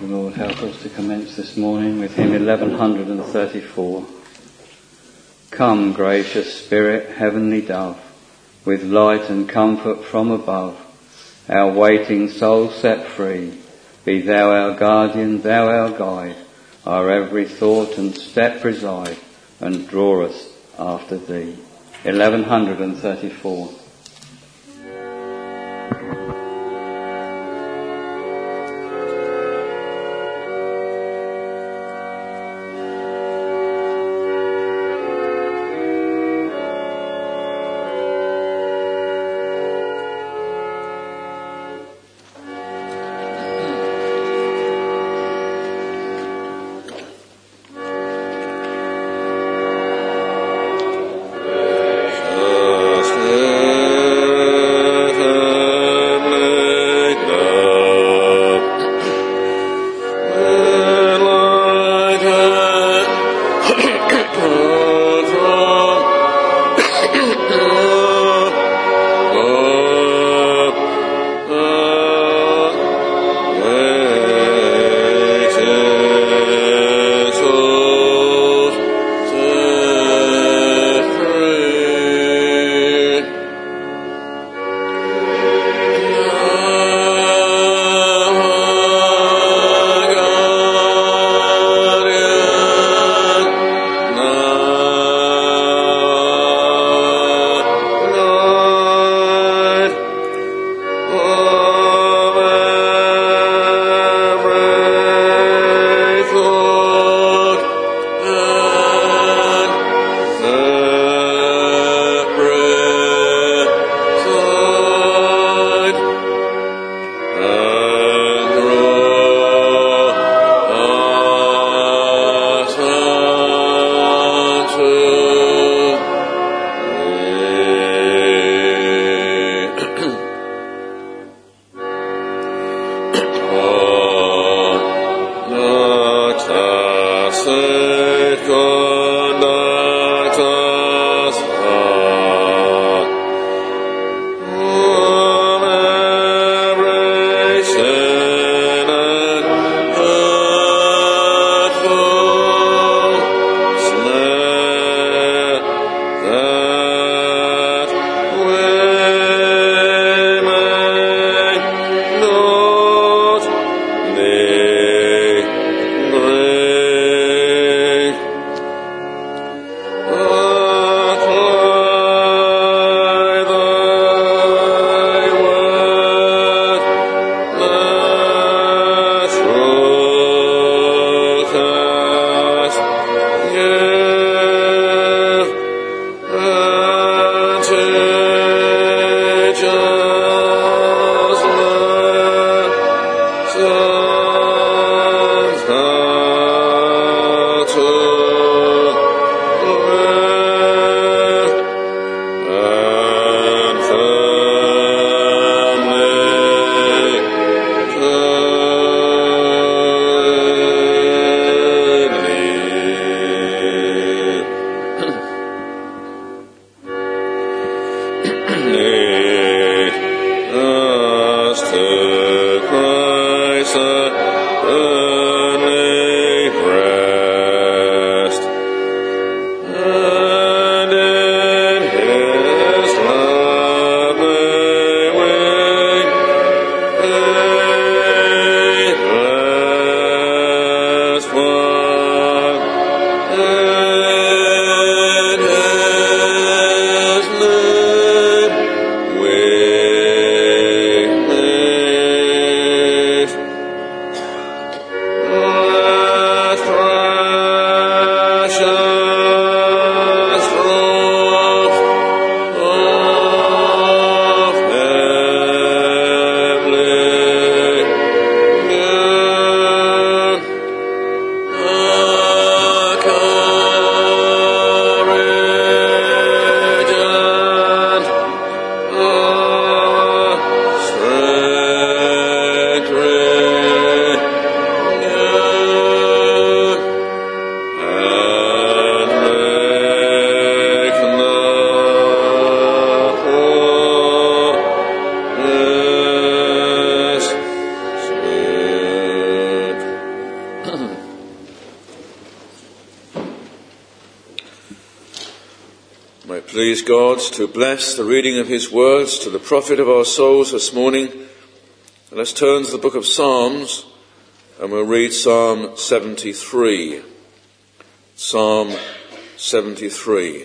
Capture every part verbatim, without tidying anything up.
the Lord help us to commence this morning with hymn eleven thirty-four. Come, gracious Spirit, heavenly dove, with light and comfort from above, our waiting souls set free. Be thou our guardian, thou our guide, our every thought and step preside, and draw us after thee. eleven thirty-four. Please God to bless the reading of his words to the profit of our souls this morning. Let's turn to the book of Psalms and we'll read Psalm seventy-three. Psalm seventy-three.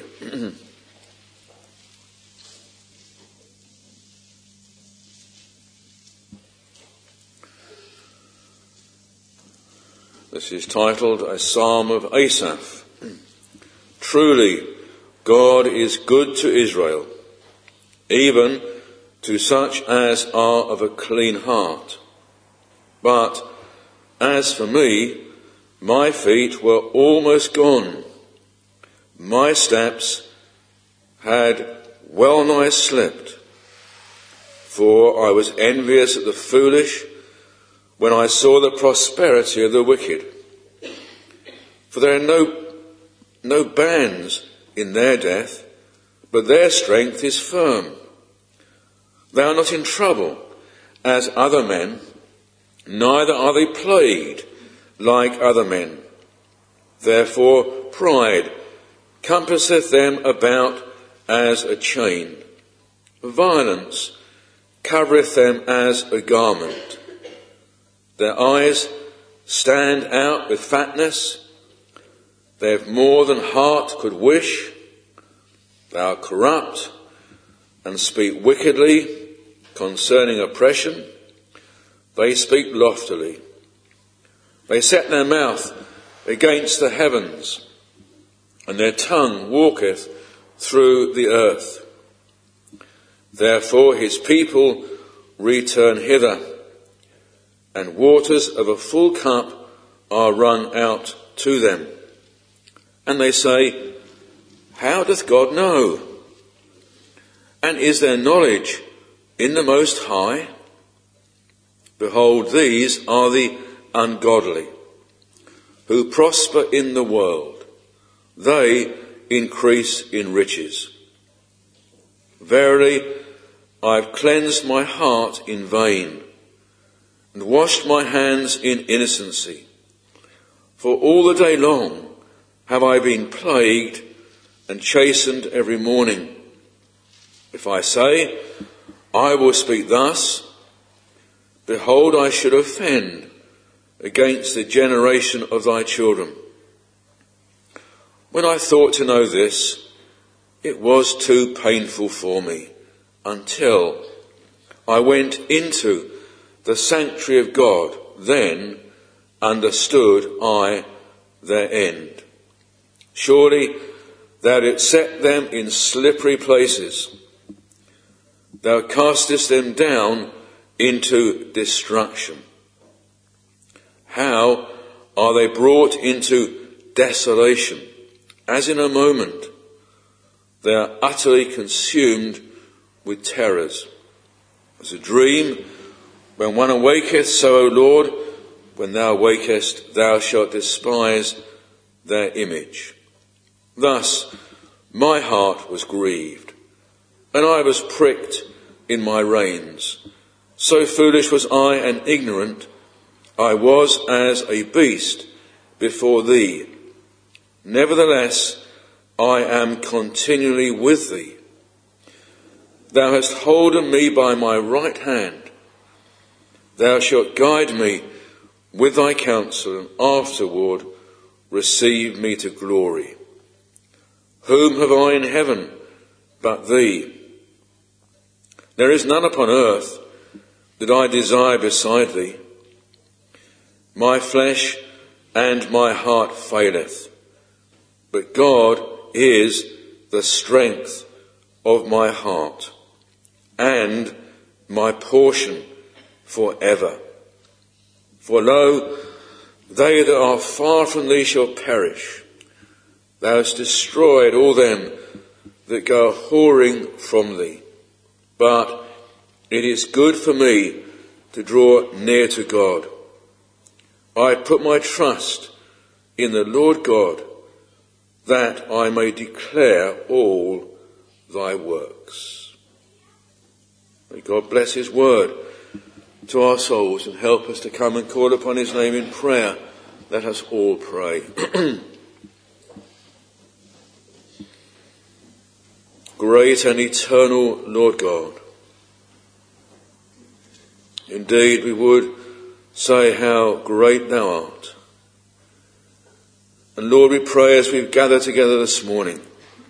This is titled A Psalm of Asaph. Truly, God is good to Israel, even to such as are of a clean heart. But as for me, my feet were almost gone. My steps had well nigh slipped. For I was envious at the foolish when I saw the prosperity of the wicked. For there are no, no bands in their death, but their strength is firm. They are not in trouble as other men, neither are they plagued like other men. Therefore pride compasseth them about as a chain. Violence covereth them as a garment. Their eyes stand out with fatness. They have more than heart could wish. They are corrupt and speak wickedly concerning oppression. They speak loftily. They set their mouth against the heavens, and their tongue walketh through the earth. Therefore his people return hither, and waters of a full cup are run out to them. And they say, how doth God know? And is there knowledge in the Most High? Behold, these are the ungodly, who prosper in the world. They increase in riches. Verily, I have cleansed my heart in vain, and washed my hands in innocency. For all the day long have I been plagued and chastened every morning. If I say, I will speak thus, behold, I should offend against the generation of thy children. When I thought to know this, it was too painful for me, until I went into the sanctuary of God. Then understood I their end. Surely thou didst set them in slippery places. Thou castest them down into destruction. How are they brought into desolation, as in a moment? They are utterly consumed with terrors. As a dream, when one awaketh, so, O Lord, when thou wakest, thou shalt despise their image. Thus my heart was grieved, and I was pricked in my reins. So foolish was I and ignorant, I was as a beast before thee. Nevertheless, I am continually with thee. Thou hast holden me by my right hand. Thou shalt guide me with thy counsel, and afterward receive me to glory. Whom have I in heaven but thee? There is none upon earth that I desire beside thee. My flesh and my heart faileth, but God is the strength of my heart and my portion forever. For lo, they that are far from thee shall perish. Thou hast destroyed all them that go whoring from thee. But it is good for me to draw near to God. I put my trust in the Lord God, that I may declare all thy works. May God bless his word to our souls and help us to come and call upon his name in prayer. Let us all pray. great and eternal Lord God. Indeed, we would say how great thou art. And Lord, we pray as we've gathered together this morning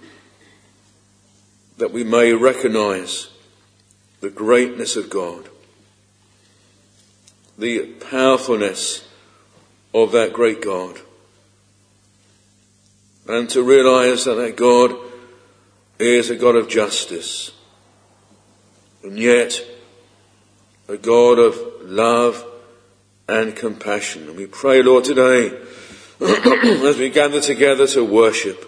that we may recognise the greatness of God, the powerfulness of that great God, and to realise that that God is a God of justice, and yet a God of love and compassion. And we pray, Lord, today, as we gather together to worship,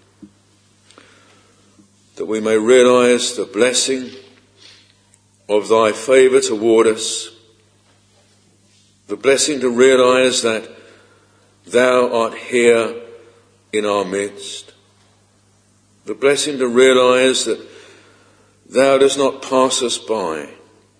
that we may realise the blessing of thy favour toward us, the blessing to realise that thou art here in our midst, the blessing to realise that thou dost not pass us by,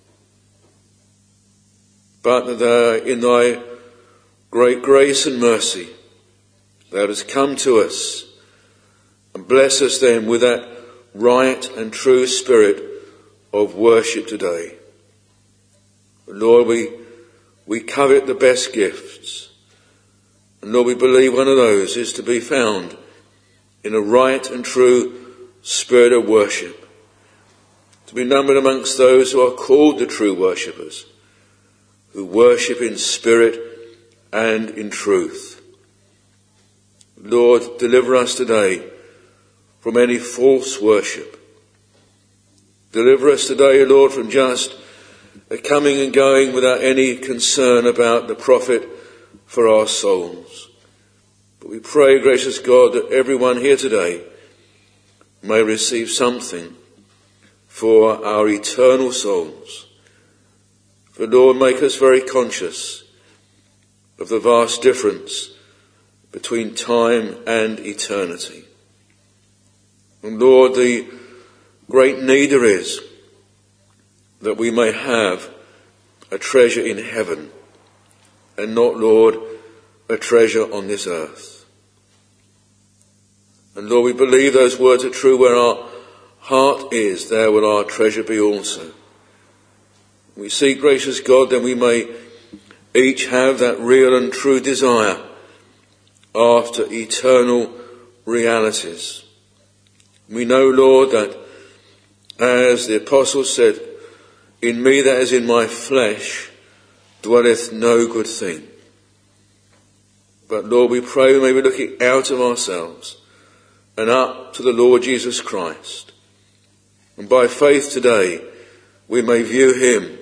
but that thou, in thy great grace and mercy, thou dost come to us and bless us then with that right and true spirit of worship today. Lord, we, we covet the best gifts. And Lord, we believe one of those is to be found in a right and true spirit of worship, to be numbered amongst those who are called the true worshippers, who worship in spirit and in truth. Lord, deliver us today from any false worship. Deliver us today, Lord, from just a coming and going without any concern about the profit for our souls. But we pray, gracious God, that everyone here today may receive something for our eternal souls. For Lord, make us very conscious of the vast difference between time and eternity. And Lord, the great need there is that we may have a treasure in heaven and not, Lord, a treasure on this earth. And Lord, we believe those words are true. Where our heart is, there will our treasure be also. We seek, gracious God, that we may each have that real and true desire after eternal realities. We know, Lord, that as the apostle said, in me that is in my flesh dwelleth no good thing. But Lord, we pray we may be looking out of ourselves and up to the Lord Jesus Christ. And by faith today, we may view him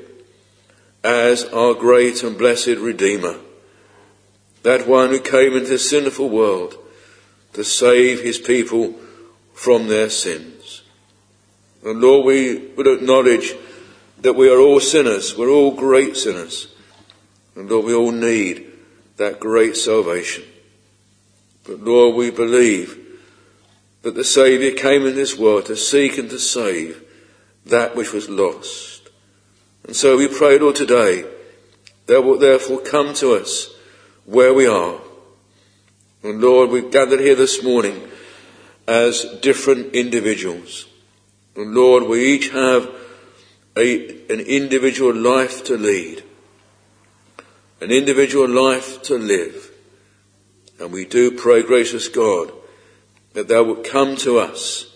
as our great and blessed Redeemer, that one who came into this sinful world to save his people from their sins. And Lord, we would acknowledge that we are all sinners. We're all great sinners. And Lord, we all need that great salvation. But Lord, we believe that the Saviour came in this world to seek and to save that which was lost. And so we pray, Lord, today, that will therefore come to us where we are. And Lord, we've gathered here this morning as different individuals. And Lord, we each have a, an individual life to lead, an individual life to live. And we do pray, gracious God, that thou wilt come to us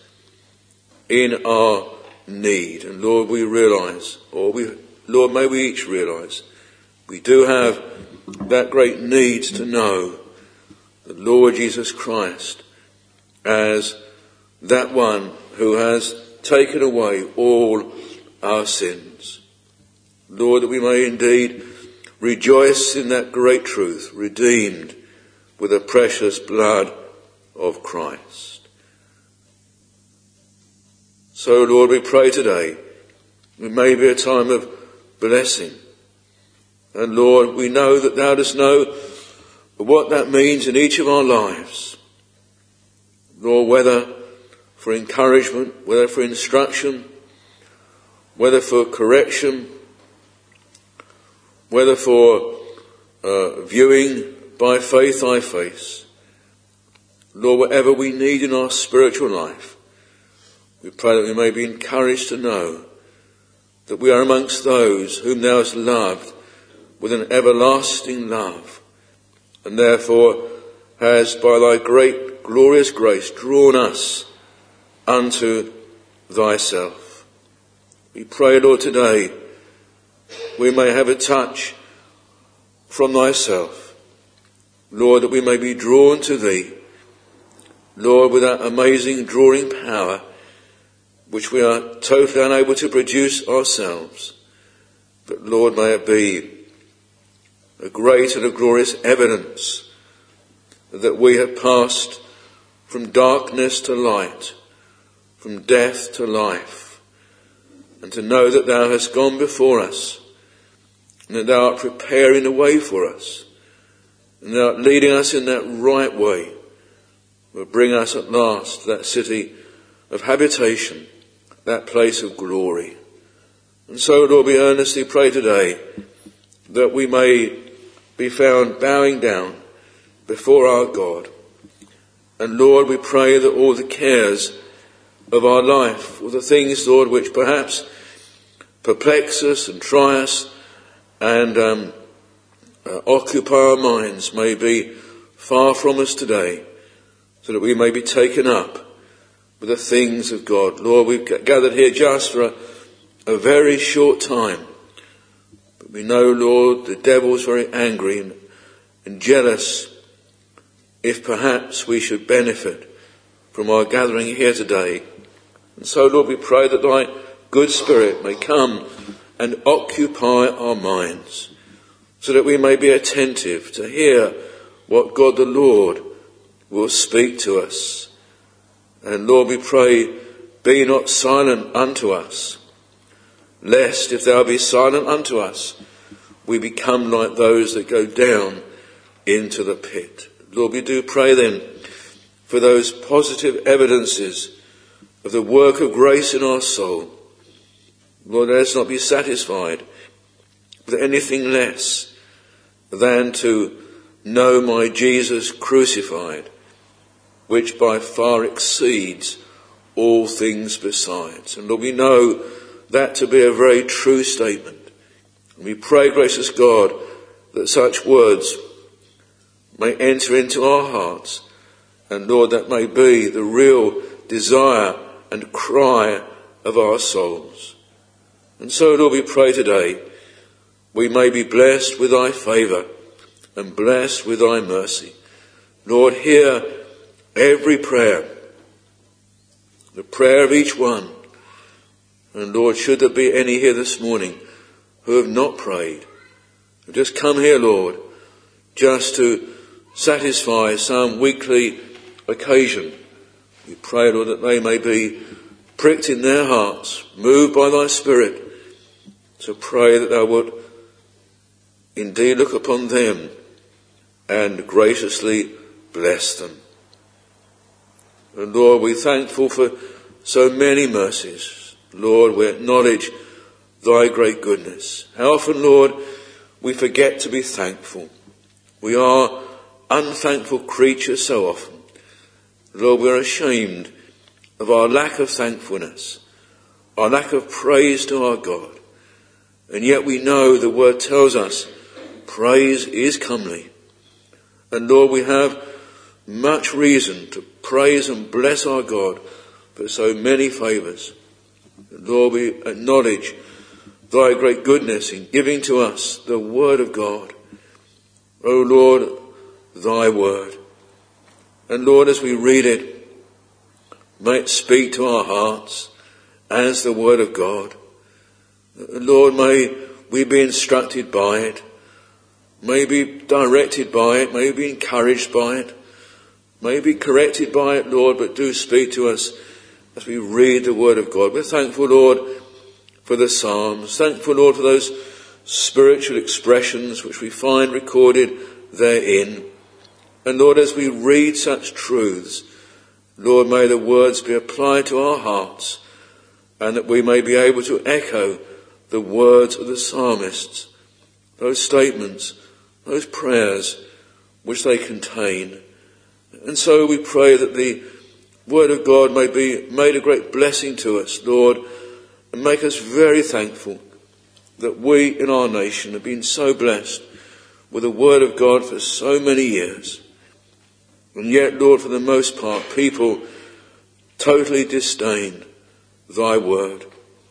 in our need. And Lord, we realise, or we, Lord, may we each realise, we do have that great need to know the Lord Jesus Christ as that one who has taken away all our sins. Lord, that we may indeed rejoice in that great truth, redeemed with the precious blood of Christ. So, Lord, we pray today, it may be a time of blessing. And Lord, we know that thou dost know what that means in each of our lives. Lord, whether for encouragement, whether for instruction, whether for correction, whether for uh, viewing by faith thy face. Lord, whatever we need in our spiritual life, We pray that we may be encouraged to know that we are amongst those whom thou hast loved with an everlasting love, and therefore has by thy great glorious grace drawn us unto thyself. We pray, Lord, today we may have a touch from thyself, Lord, that we may be drawn to thee, Lord, with that amazing drawing power which we are totally unable to produce ourselves. But Lord, may it be a great and a glorious evidence that we have passed from darkness to light, from death to life, and to know that thou hast gone before us, and that thou art preparing the way for us, and thou art leading us in that right way, will bring us at last to that city of habitation, that place of glory. And so, Lord, we earnestly pray today that we may be found bowing down before our God. And Lord, we pray that all the cares of our life, all the things, Lord, which perhaps perplex us and try us and um, uh, occupy our minds, may be far from us today, so that we may be taken up with the things of God. Lord, we've gathered here just for a, a very short time, but we know, Lord, the devil's very angry and, and jealous if perhaps we should benefit from our gathering here today. And so, Lord, we pray that thy good Spirit may come and occupy our minds, so that we may be attentive to hear what God the Lord will speak to us. And Lord, we pray, be not silent unto us, lest if thou be silent unto us, we become like those that go down into the pit. Lord, we do pray then for those positive evidences of the work of grace in our soul. Lord, let us not be satisfied with anything less than to know my Jesus crucified, which by far exceeds all things besides. And Lord, we know that to be a very true statement. And we pray, gracious God, that such words may enter into our hearts. And Lord, that may be the real desire and cry of our souls. And so, Lord, we pray today we may be blessed with thy favour and blessed with thy mercy. Lord, hear every prayer, the prayer of each one. And Lord, should there be any here this morning who have not prayed, who just come here, Lord, just to satisfy some weekly occasion, we pray, Lord, that they may be pricked in their hearts, moved by thy Spirit, to pray that thou wilt indeed look upon them and graciously bless them. And Lord, we're thankful for so many mercies. Lord, we acknowledge thy great goodness. How often, Lord, we forget to be thankful. We are unthankful creatures so often. Lord, we're ashamed of our lack of thankfulness, our lack of praise to our God. And yet we know the word tells us praise is comely. And Lord, we have much reason to praise and bless our God for so many favours. Lord, we acknowledge thy great goodness in giving to us the word of God. O Lord, thy word. And Lord, as we read it, may it speak to our hearts as the word of God. Lord, may we be instructed by it, may be directed by it, may be encouraged by it, may be corrected by it, Lord, but do speak to us as we read the word of God. We're thankful, Lord, for the Psalms, thankful, Lord, for those spiritual expressions which we find recorded therein. And Lord, as we read such truths, Lord, may the words be applied to our hearts, and that we may be able to echo the words of the psalmists, those statements, those prayers which they contain. And so we pray that the word of God may be made a great blessing to us, Lord, and make us very thankful that we in our nation have been so blessed with the word of God for so many years. And yet, Lord, for the most part, people totally disdain thy word.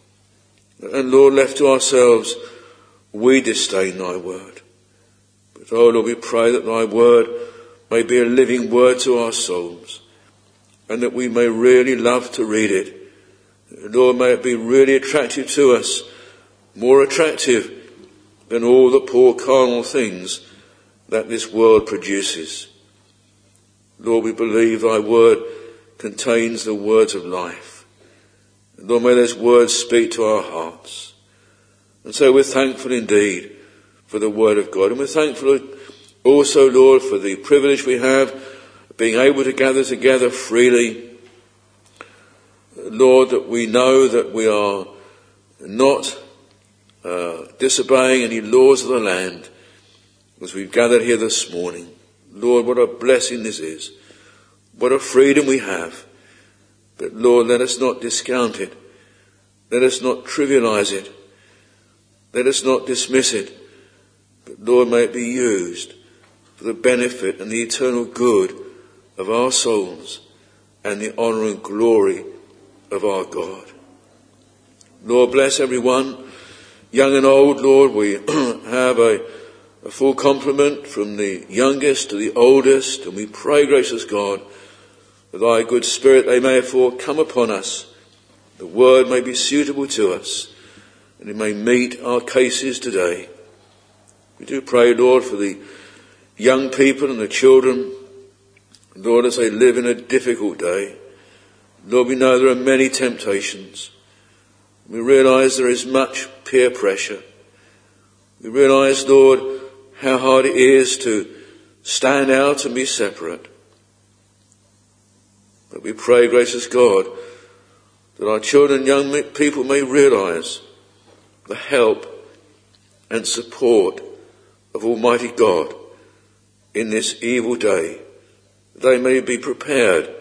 And Lord, left to ourselves, we disdain thy word. But oh Lord, we pray that thy word may be a living word to our souls, and that we may really love to read it. Lord, may it be really attractive to us, more attractive than all the poor carnal things that this world produces. Lord, we believe thy word contains the words of life. And Lord, may those words speak to our hearts. And so we're thankful indeed for the word of God. And we're thankful also, Lord, for the privilege we have of being able to gather together freely. Lord, that we know that we are not uh, disobeying any laws of the land as we've gathered here this morning. Lord, what a blessing this is. What a freedom we have. But Lord, let us not discount it. Let us not trivialize it. Let us not dismiss it. But Lord, may it be used for the benefit and the eternal good of our souls and the honour and glory of our God. Lord, bless everyone, young and old. Lord, we have a, a full complement from the youngest to the oldest, and we pray, gracious God, that thy good Spirit they may therefore come upon us. The word may be suitable to us, and it may meet our cases today. We do pray, Lord, for the young people and the children, Lord, as they live in a difficult day. Lord, we know there are many temptations. We realise there is much peer pressure. We realise, Lord, how hard it is to stand out and be separate. But we pray, gracious God, that our children and young people may realise the help and support of Almighty God in this evil day. They may be prepared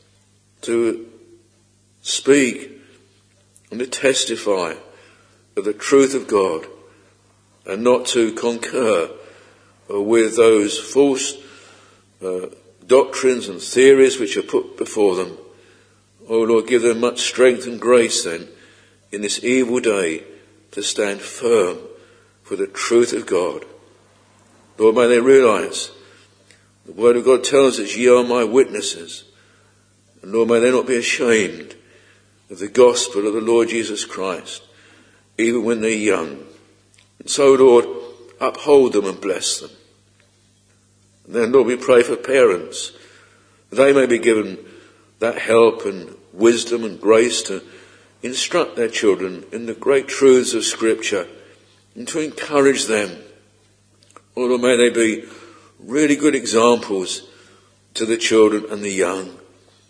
to speak and to testify of the truth of God, and not to concur with those false uh, doctrines and theories which are put before them. Oh Lord, give them much strength and grace then in this evil day to stand firm for the truth of God. Lord, may they realise the word of God tells us, ye are my witnesses. And Lord, may they not be ashamed of the gospel of the Lord Jesus Christ, even when they're young. And so, Lord, uphold them and bless them. And then, Lord, we pray for parents. They may be given that help and wisdom and grace to instruct their children in the great truths of Scripture and to encourage them. Oh, Lord, may they be really good examples to the children and the young.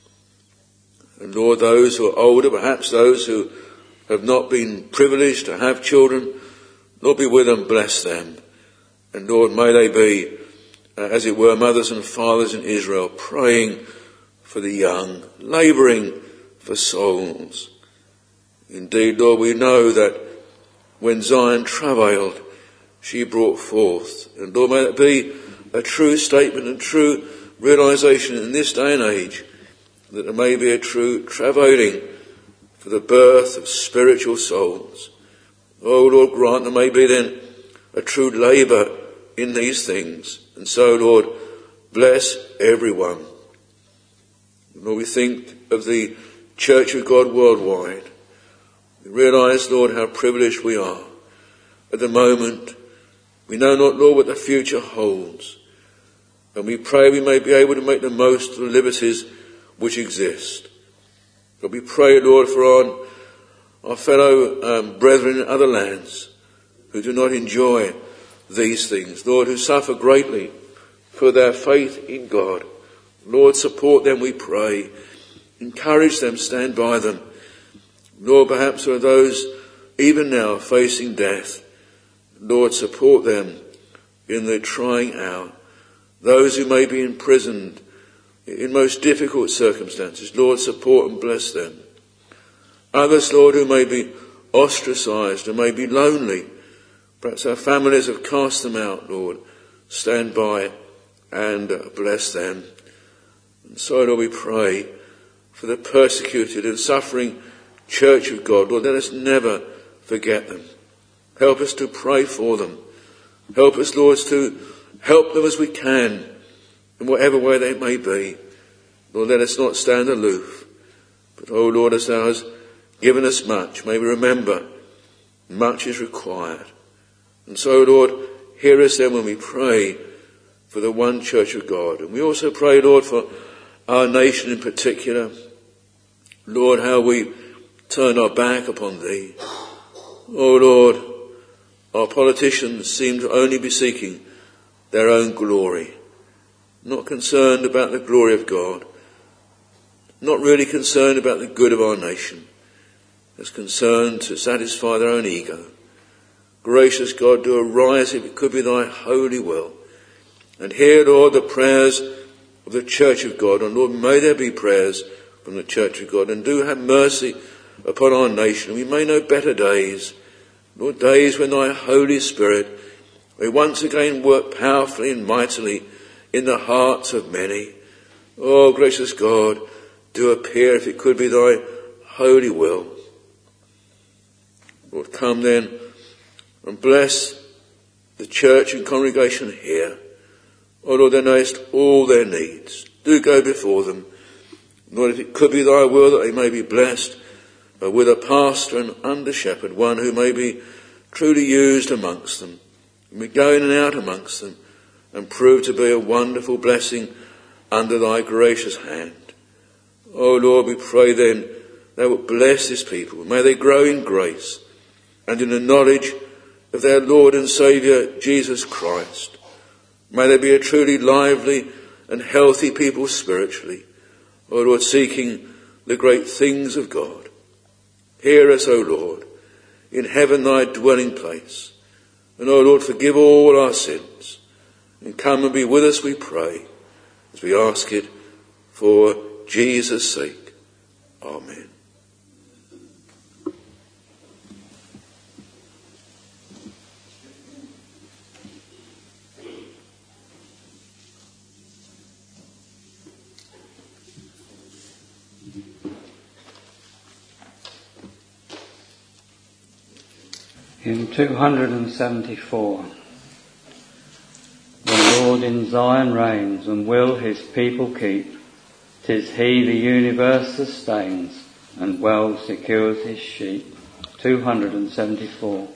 And Lord, those who are older, perhaps those who have not been privileged to have children, Lord, be with them, bless them. And Lord, may they be, uh, as it were, mothers and fathers in Israel, praying for the young, labouring for souls. Indeed, Lord, we know that when Zion travailed, she brought forth. And Lord, may that be a true statement and true realisation in this day and age, that there may be a true travailing for the birth of spiritual souls. Oh Lord, grant there may be then a true labour in these things. And so, Lord, bless everyone. Lord, we think of the Church of God worldwide. We realise, Lord, how privileged we are. At the moment, we know not, Lord, what the future holds. And we pray we may be able to make the most of the liberties which exist. But we pray, Lord, for our, our fellow um, brethren in other lands who do not enjoy these things, Lord, who suffer greatly for their faith in God. Lord, support them, we pray. Encourage them, stand by them. Lord, perhaps there are those even now facing death. Lord, support them in their trying hour. Those who may be imprisoned in most difficult circumstances. Lord, support and bless them. Others, Lord, who may be ostracized, who may be lonely, perhaps our families have cast them out, Lord, stand by and bless them. And so, Lord, we pray for the persecuted and suffering Church of God. Lord, let us never forget them. Help us to pray for them. Help us, Lord, to help them as we can in whatever way they may be. Lord, let us not stand aloof. But, oh Lord, as thou hast given us much, may we remember much is required. And so, Lord, hear us then when we pray for the one Church of God. And we also pray, Lord, for our nation in particular. Lord, how we turn our back upon thee. Oh Lord, our politicians seem to only be seeking their own glory, not concerned about the glory of God, not really concerned about the good of our nation, as concerned to satisfy their own ego. Gracious God, do arise if it could be thy holy will. And hear, Lord, the prayers of the Church of God. And Lord, may there be prayers from the Church of God. And do have mercy upon our nation. We may know better days. Lord, days when thy Holy Spirit may once again work powerfully and mightily in the hearts of many. Oh, gracious God, do appear if it could be thy holy will. Lord, come then and bless the church and congregation here. Oh Lord, thou knowest all their needs. Do go before them. Lord, if it could be thy will that they may be blessed uh, with a pastor and under shepherd, one who may be truly used amongst them, and be going and out amongst them, and prove to be a wonderful blessing under thy gracious hand. Oh Lord, we pray then thou wilt bless this people. May they grow in grace and in the knowledge of their Lord and Saviour Jesus Christ. May they be a truly lively and healthy people spiritually. O Lord, seeking the great things of God. Hear us, O Lord, in heaven thy dwelling place. And O Lord, forgive all our sins. And come and be with us, we pray, as we ask it for Jesus' sake. Amen. Hymn two hundred seventy-four. The Lord in Zion reigns and will his people keep. 'Tis he the universe sustains and well secures his sheep. two hundred seventy-four.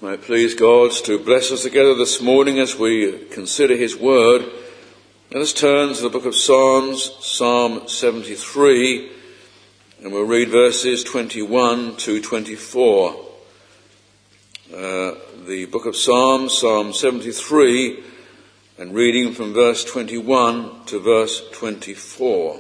May it please God to bless us together this morning as we consider his word. Let us turn to the book of Psalms, Psalm seventy-three, and we'll read verses twenty-one to twenty-four. Uh, the book of Psalms, Psalm seventy-three, and reading from verse twenty-one to verse twenty-four.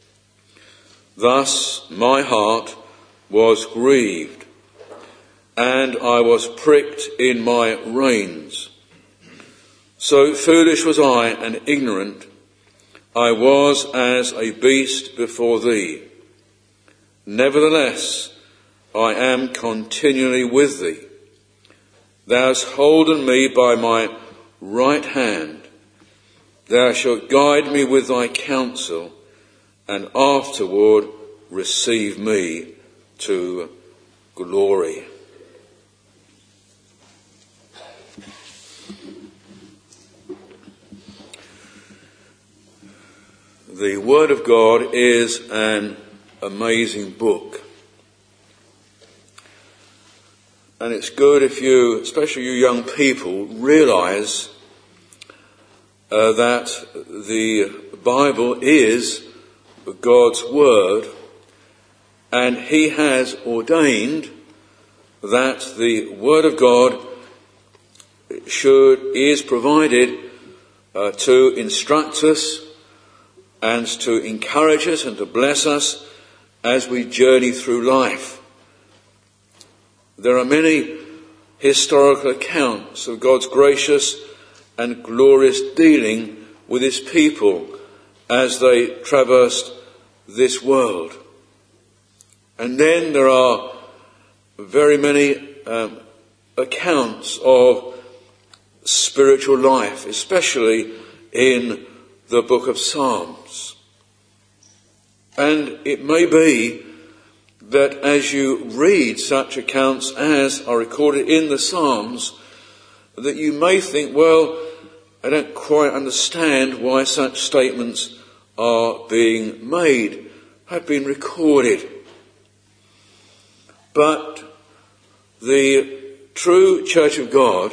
Thus my heart was grieved, and I was pricked in my reins. So foolish was I and ignorant, I was as a beast before thee. Nevertheless, I am continually with thee. Thou hast holden me by my right hand. Thou shalt guide me with thy counsel, and afterward receive me to glory. The Word of God is an amazing book. And it's good if you, especially you young people, realise uh, that the Bible is God's Word, and he has ordained that the Word of God should is provided uh, to instruct us and to encourage us and to bless us as we journey through life. There are many historical accounts of God's gracious and glorious dealing with his people as they traversed this world. And then there are very many um, accounts of spiritual life, especially in the book of Psalms. And it may be that as you read such accounts as are recorded in the Psalms, that you may think, well, I don't quite understand why such statements are being made, have been recorded. But the true Church of God,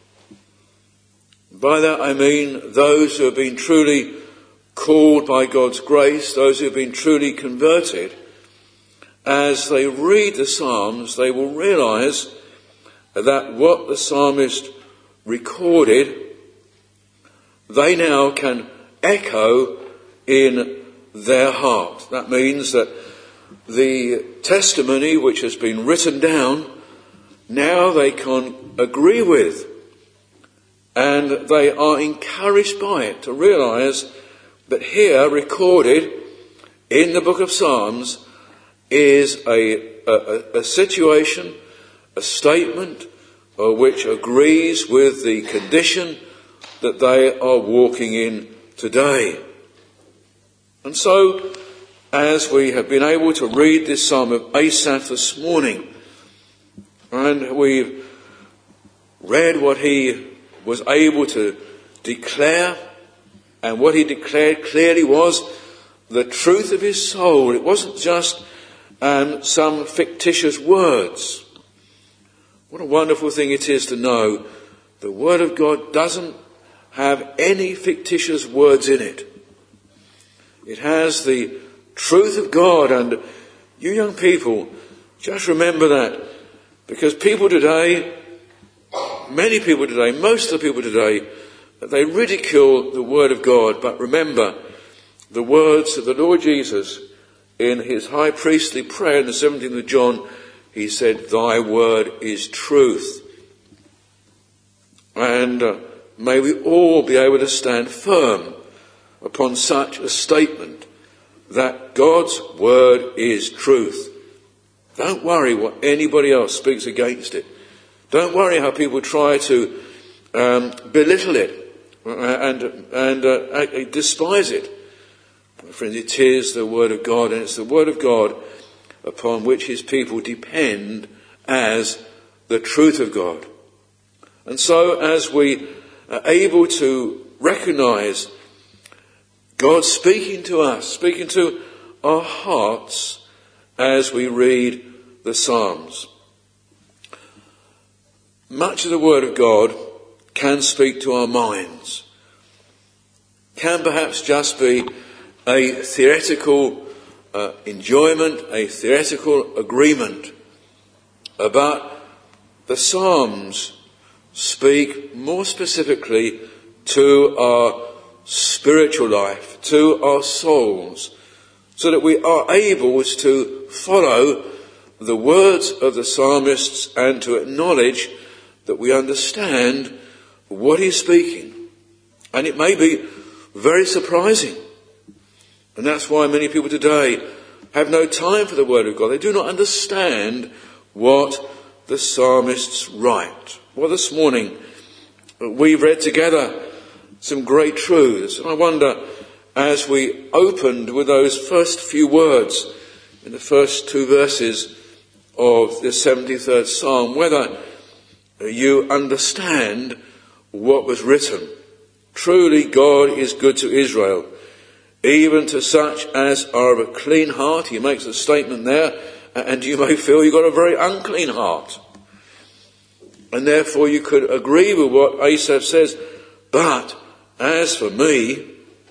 by that I mean those who have been truly called by God's grace, those who have been truly converted, as they read the Psalms, they will realise that what the psalmist recorded, they now can echo in their heart. That means that the testimony which has been written down, now they can agree with. And they are encouraged by it to realise that here recorded in the book of Psalms is a, a, a situation, a statement uh, which agrees with the condition that they are walking in today. And so, as we have been able to read this Psalm of Asaph this morning, and we've read what he was able to declare, and what he declared clearly was the truth of his soul. It wasn't just um, some fictitious words. What a wonderful thing it is to know the Word of God doesn't have any fictitious words in it. It has the truth of God, and you young people, just remember that, because people today, many people today, most of the people today, they ridicule the Word of God. But remember the words of the Lord Jesus in his high priestly prayer in the seventeenth of John. He said, thy word is truth. And uh, may we all be able to stand firm upon such a statement that God's word is truth. Don't worry what anybody else speaks against it. Don't worry how people try to um, belittle it and and uh, despise it. My friends, it is the Word of God, and it's the Word of God upon which his people depend as the truth of God. And so, as we are able to recognise God speaking to us, speaking to our hearts as we read the Psalms, much of the Word of God can speak to our minds, can perhaps just be a theoretical uh, enjoyment, a theoretical agreement. But the Psalms speak more specifically to our spiritual life, to our souls, so that we are able to follow the words of the psalmists and to acknowledge that we understand what he's speaking. And it may be very surprising. And that's why many people today have no time for the Word of God. They do not understand what the psalmists write. Well, this morning we've read together some great truths. And I wonder, as we opened with those first few words in the first two verses of the seventy-third Psalm, whether you understand what was written. Truly God is good to Israel, even to such as are of a clean heart. He makes a statement there, and you may feel you've got a very unclean heart. And therefore you could agree with what Asaph says, but as for me,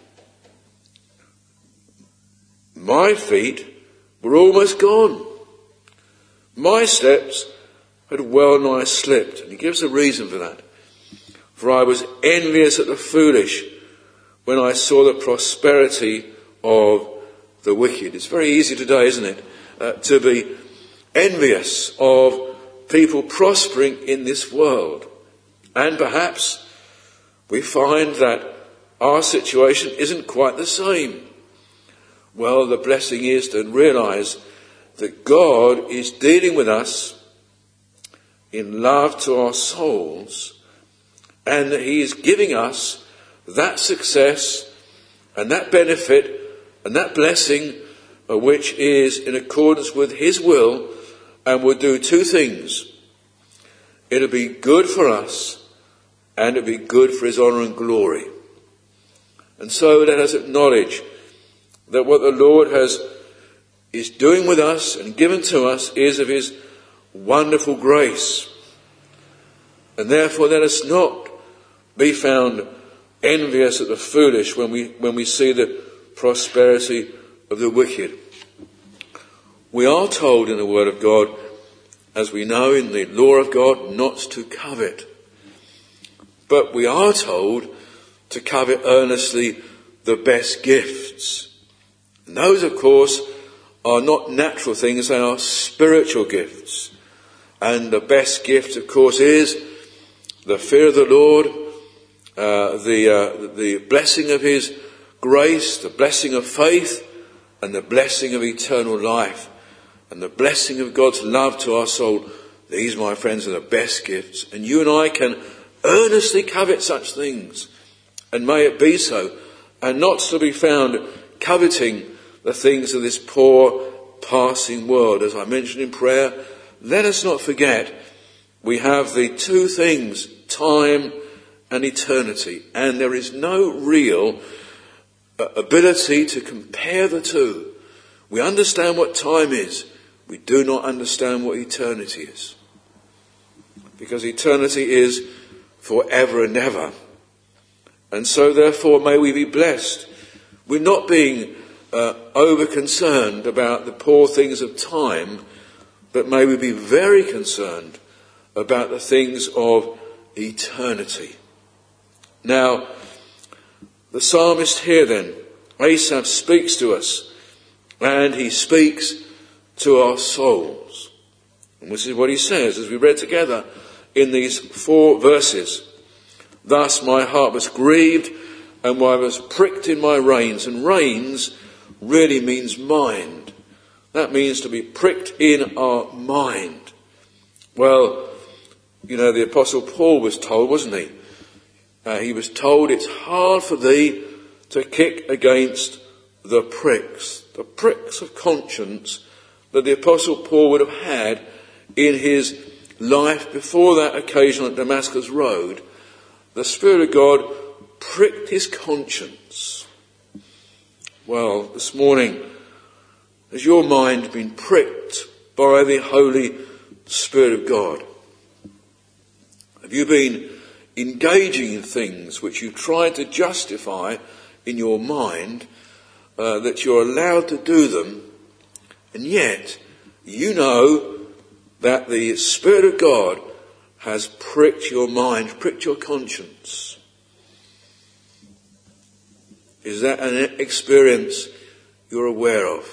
my feet were almost gone. My steps had well nigh slipped. And he gives a reason for that. For I was envious at the foolish when I saw the prosperity of the wicked. It's very easy today, isn't it, uh, to be envious of people prospering in this world. And perhaps we find that our situation isn't quite the same. Well, the blessing is to realise that God is dealing with us in love to our souls, and that he is giving us that success and that benefit and that blessing uh, which is in accordance with his will, and will do two things. It'll be good for us, and it'll be good for his honour and glory. And so let us acknowledge that what the Lord has is doing with us and given to us is of his wonderful grace. And therefore let us not be found envious at the foolish when we when we see the prosperity of the wicked. We are told in the Word of God, as we know in the law of God, not to covet. But we are told to covet earnestly the best gifts. And those, of course, are not natural things, they are spiritual gifts. And the best gift, of course, is the fear of the Lord, uh, the, uh, the blessing of his grace, the blessing of faith, and the blessing of eternal life, and the blessing of God's love to our soul. These, my friends, are the best gifts. And you and I can earnestly covet such things. And may it be so, and not to be found coveting the things of this poor passing world. As I mentioned in prayer, let us not forget we have the two things, time and eternity, and there is no real ability to compare the two. We understand what time is, we do not understand what eternity is, because eternity is forever and ever. And so therefore may we be blessed. We're not being uh, over concerned about the poor things of time, but may we be very concerned about the things of eternity. Now, the psalmist here then, Asaph, speaks to us, and he speaks to our souls. And this is what he says, as we read together in these four verses. Thus my heart was grieved, and I was pricked in my reins. And reins really means mind. That means to be pricked in our mind. Well, you know, the Apostle Paul was told, wasn't he? Uh, he was told, it's hard for thee to kick against the pricks, the pricks of conscience that the Apostle Paul would have had in his life before that occasion at Damascus Road. The Spirit of God pricked his conscience. Well, this morning, has your mind been pricked by the Holy Spirit of God? Have you been engaging in things which you tried to justify in your mind, uh, that you're allowed to do them, and yet you know that the Spirit of God has pricked your mind, pricked your conscience? Is that an experience you're aware of?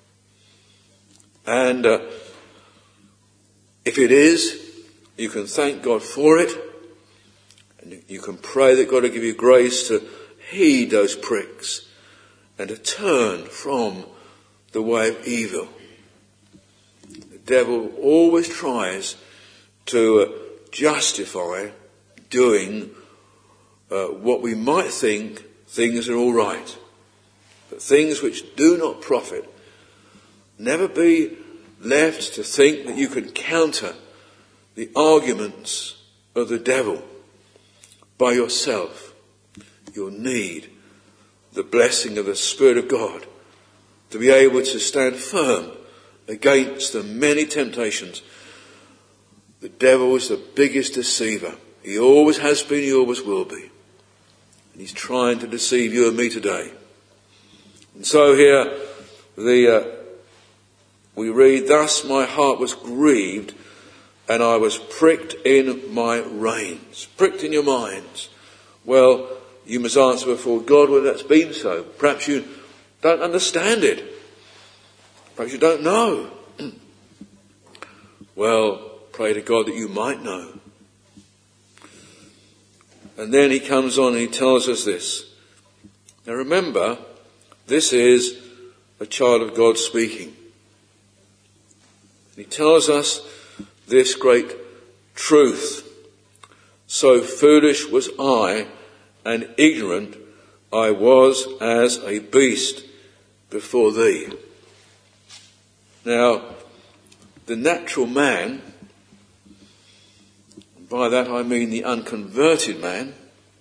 And uh, if it is, you can thank God for it, and you can pray that God will give you grace to heed those pricks and to turn from the way of evil. The devil always tries to uh, justify doing uh, what we might think things are all right. But things which do not profit, never be left to think that you can counter the arguments of the devil by yourself. You'll need the blessing of the Spirit of God to be able to stand firm against the many temptations. The devil is the biggest deceiver. He always has been, he always will be. And he's trying to deceive you and me today. And so here the uh, we read, thus my heart was grieved and I was pricked in my reins. Pricked in your minds. Well, you must answer before God whether that's been so. Perhaps you don't understand it. Perhaps you don't know. Well, pray to God that you might know. And then he comes on and he tells us this. Now remember, this is a child of God speaking. He tells us this great truth. So foolish was I, and ignorant I was as a beast before thee. Now, the natural man, by that I mean the unconverted man,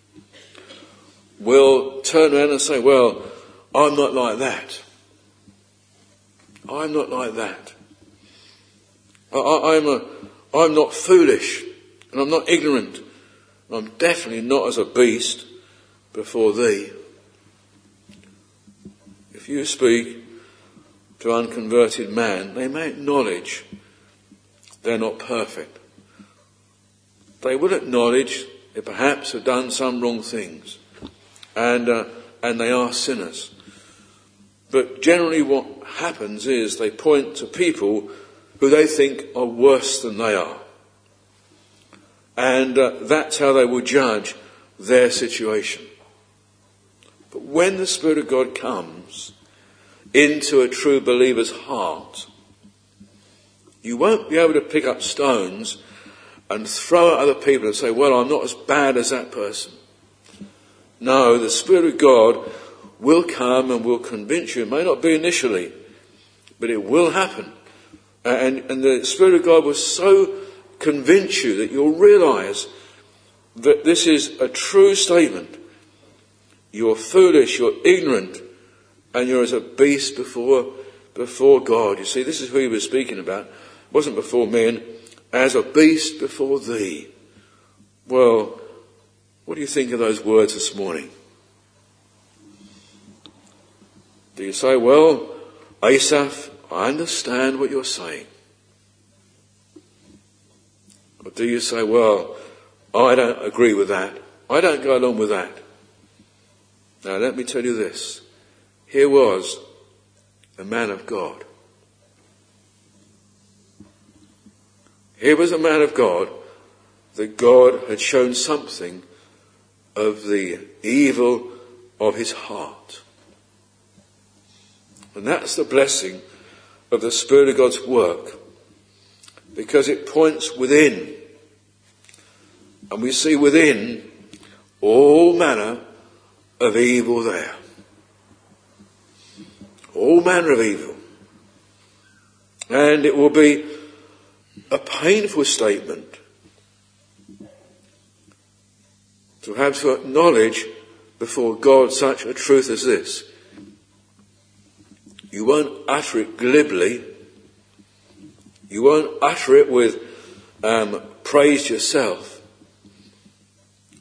will turn around and say, well, I'm not like that. I'm not like that. I, I, I'm a, I'm not foolish, and I'm not ignorant, and I'm definitely not as a beast before thee. If you speak to unconverted man, they may acknowledge they're not perfect. They will acknowledge they perhaps have done some wrong things, and uh, and they are sinners. But generally what happens is they point to people who they think are worse than they are. And uh, that's how they will judge their situation. But when the Spirit of God comes into a true believer's heart, you won't be able to pick up stones and throw at other people and say, well, I'm not as bad as that person. No, the Spirit of God will come and will convince you. It may not be initially, but it will happen. And, and the Spirit of God will so convince you that you'll realise that this is a true statement. You're foolish, you're ignorant, and you're as a beast before, before God. You see, this is who he was speaking about. It wasn't before men, as a beast before thee. Well, what do you think of those words this morning? Do you say, well, Asaph, I understand what you're saying? Or do you say, well, I don't agree with that. I don't go along with that. Now let me tell you this. Here was a man of God. Here was a man of God that God had shown something of the evil of his heart. And that's the blessing of the Spirit of God's work, because it points within. And we see within all manner of evil there. All manner of evil. And it will be a painful statement to have to acknowledge before God such a truth as this. You won't utter it glibly. You won't utter it with um, praise yourself.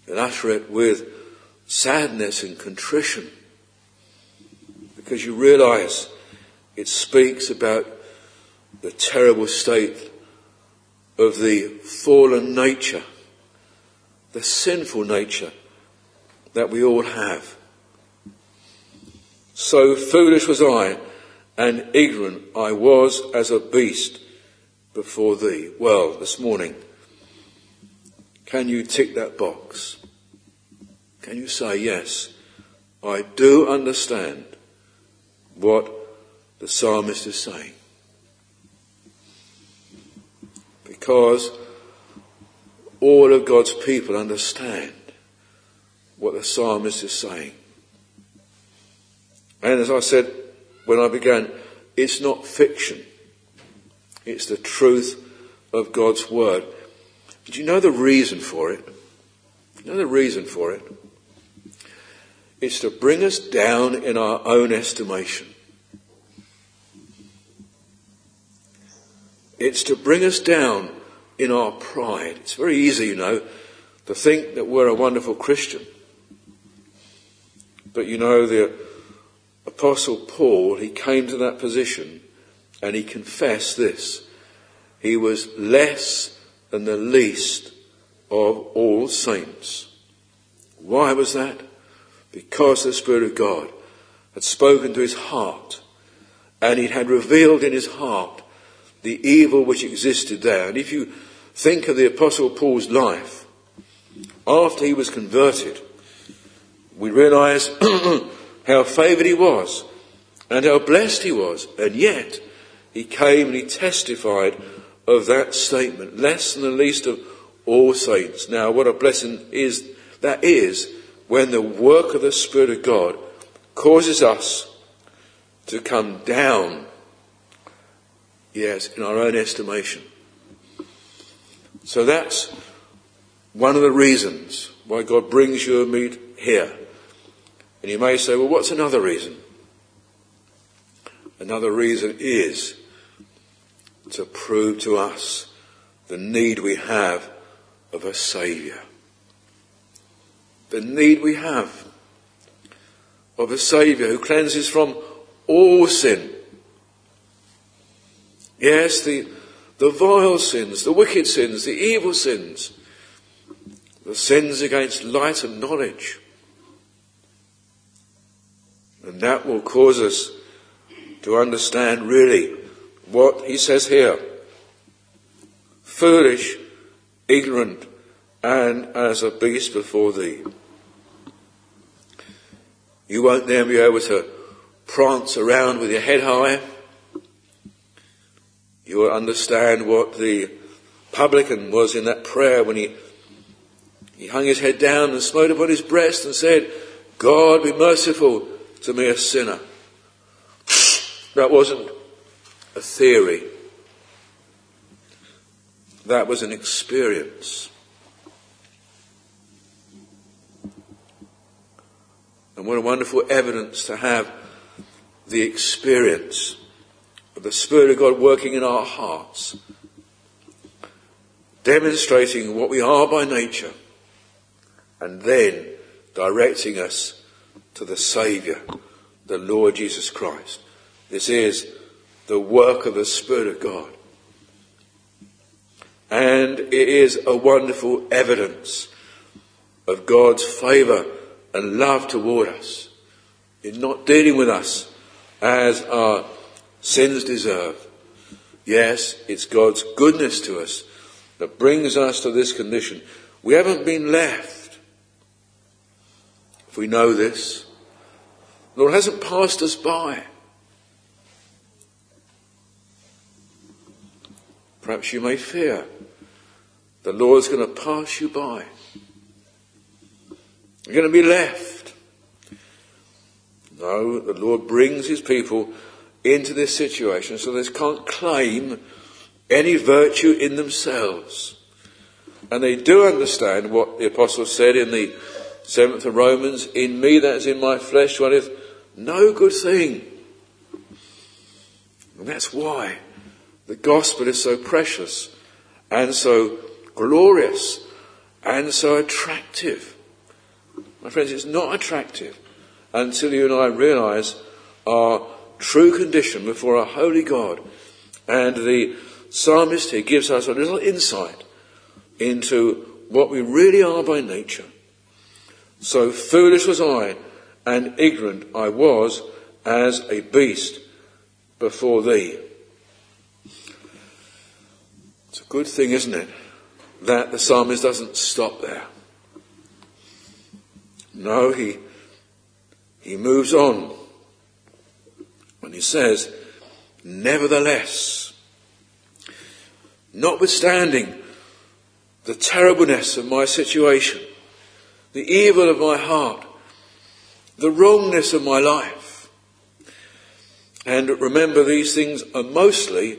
and utter it with sadness and contrition, because you realise it speaks about the terrible state of the fallen nature, the sinful nature that we all have. So foolish was I, and ignorant I was as a beast before thee. Well, this morning, can you tick that box? Can you say, yes, I do understand what the psalmist is saying? Because all of God's people understand what the psalmist is saying. And as I said when I began, it's not fiction. It's the truth of God's word. Do you know the reason for it? You know the reason for it? It's to bring us down in our own estimation. It's to bring us down in our pride. It's very easy, you know, to think that we're a wonderful Christian. But you know, the Apostle Paul, he came to that position and he confessed this. He was less than the least of all saints. Why was that? Because the Spirit of God had spoken to his heart, and he had revealed in his heart the evil which existed there. And if you think of the Apostle Paul's life, after he was converted, we realise how favoured he was and how blessed he was. And yet he came and he testified of that statement, less than the least of all saints. Now, what a blessing is that is when the work of the Spirit of God causes us to come down, yes, in our own estimation. So that's one of the reasons why God brings you and me here. And you may say, well, what's another reason? Another reason is to prove to us the need we have of a Saviour. The need we have of a Saviour who cleanses from all sin. Yes, the, the vile sins, the wicked sins, the evil sins, the sins against light and knowledge. And that will cause us to understand really what he says here. Foolish, ignorant, and as a beast before thee. You won't then be able to prance around with your head high. You will understand what the publican was in that prayer when he, he hung his head down and smote upon his breast and said, God be merciful to me, a sinner. That wasn't a theory. That was an experience. And what a wonderful evidence to have the experience of the Spirit of God working in our hearts, demonstrating what we are by nature, and then directing us to the Saviour, the Lord Jesus Christ. This is the work of the Spirit of God. And it is a wonderful evidence of God's favour and love toward us in not dealing with us as our sins deserve. Yes, it's God's goodness to us that brings us to this condition. We haven't been left. If we know this, the Lord hasn't passed us by. Perhaps you may fear the Lord's going to pass you by. You're going to be left. No, the Lord brings his people into this situation so they can't claim any virtue in themselves. And they do understand what the apostle said in the seventh of Romans, in me, that is in my flesh, dwelleth no good thing. And that's why the gospel is so precious and so glorious and so attractive. My friends, it's not attractive until you and I realise our true condition before a holy God. And the psalmist here gives us a little insight into what we really are by nature. So foolish was I, and ignorant I was as a beast before thee. It's a good thing, isn't it, that the psalmist doesn't stop there. No, he he moves on. When he says, nevertheless, notwithstanding the terribleness of my situation, the evil of my heart, the wrongness of my life, and remember these things are mostly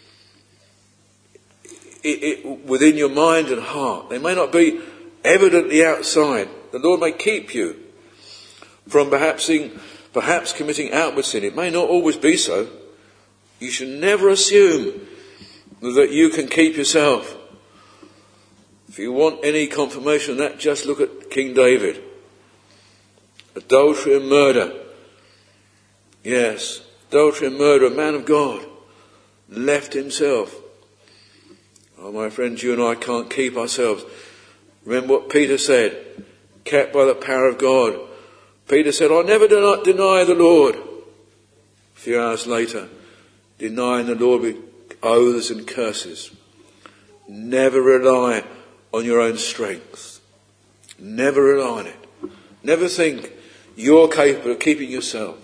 it, it, within your mind and heart. They may not be evidently outside. The Lord may keep you from perhaps, perhaps committing outward sin. It may not always be so. You should never assume that you can keep yourself. If you want any confirmation of that, just look at King David. Adultery and murder. Yes, adultery and murder, a man of God, left himself. Oh, my friends, you and I can't keep ourselves. Remember what Peter said, kept by the power of God. Peter said, I'll never deny, deny the Lord. A few hours later, denying the Lord with oaths and curses. Never rely on your own strength. Never rely on it. Never think you're capable of keeping yourself.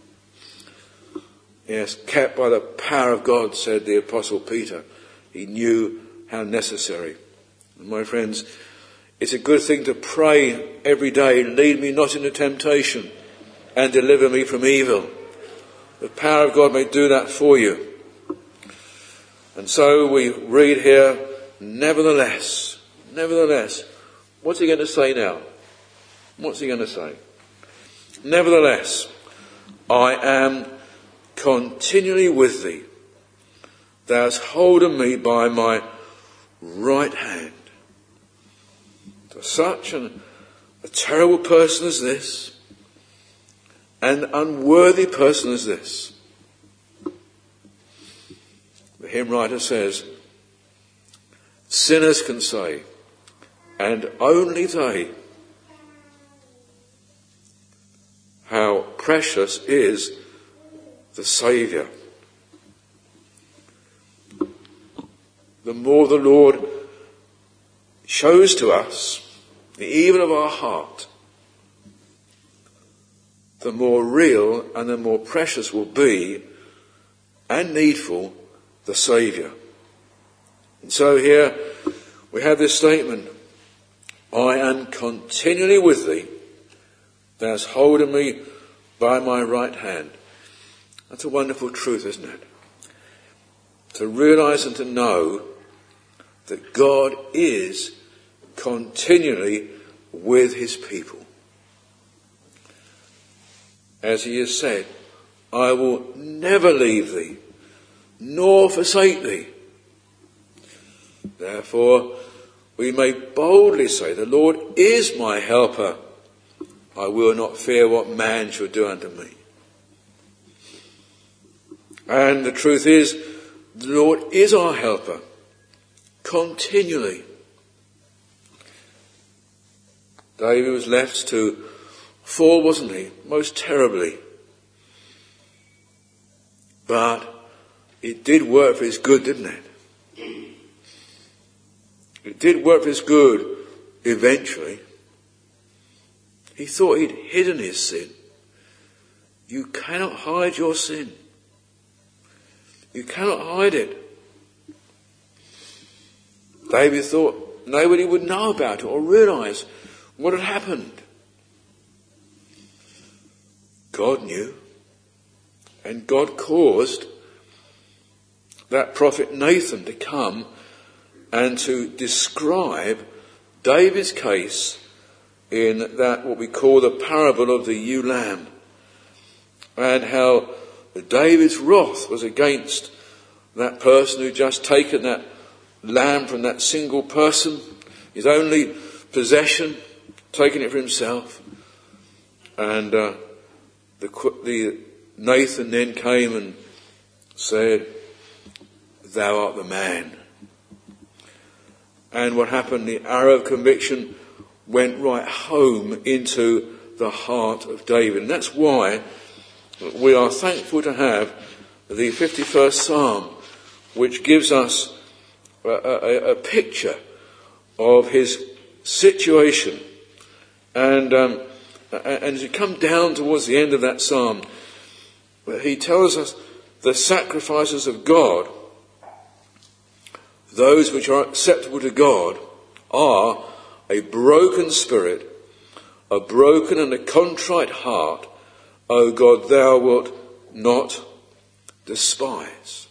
Yes, kept by the power of God, said the Apostle Peter. He knew how necessary. And my friends, it's a good thing to pray every day, lead me not into temptation and deliver me from evil. The power of God may do that for you. And so we read here, nevertheless, nevertheless, what's he going to say now? What's he going to say? Nevertheless, I am continually with thee. Thou hast holden me by my right hand. To such an, a terrible person as this, an unworthy person as this, the hymn writer says, sinners can say, and only they, how precious is the Saviour. The more the Lord shows to us the evil of our heart, the more real and the more precious will be and needful the Saviour. And so here we have this statement, I am continually with thee, thou hast holden me by my right hand. That's a wonderful truth, isn't it? To realise and to know that God is continually with his people. As he has said, I will never leave thee, nor forsake thee. Therefore, we may boldly say, the Lord is my helper. I will not fear what man shall do unto me. And the truth is, the Lord is our helper, continually. David was left to fall, wasn't he? Most terribly. But it did work for his good, didn't it? It did work for his good eventually. He thought he'd hidden his sin. You cannot hide your sin. You cannot hide it. David thought nobody would know about it or realise what had happened. God knew. And God caused that prophet Nathan to come and to describe David's case in that what we call the parable of the ewe lamb, and how David's wrath was against that person who just taken that lamb from that single person, his only possession, taken it for himself, And uh, the, the Nathan then came and said, "Thou art the man." And what happened? The arrow of conviction went right home into the heart of David. And that's why we are thankful to have the fifty-first Psalm, which gives us a, a, a picture of his situation. And um, and as you come down towards the end of that psalm, he tells us the sacrifices of God, those which are acceptable to God, are a broken spirit, a broken and a contrite heart, O God, thou wilt not despise.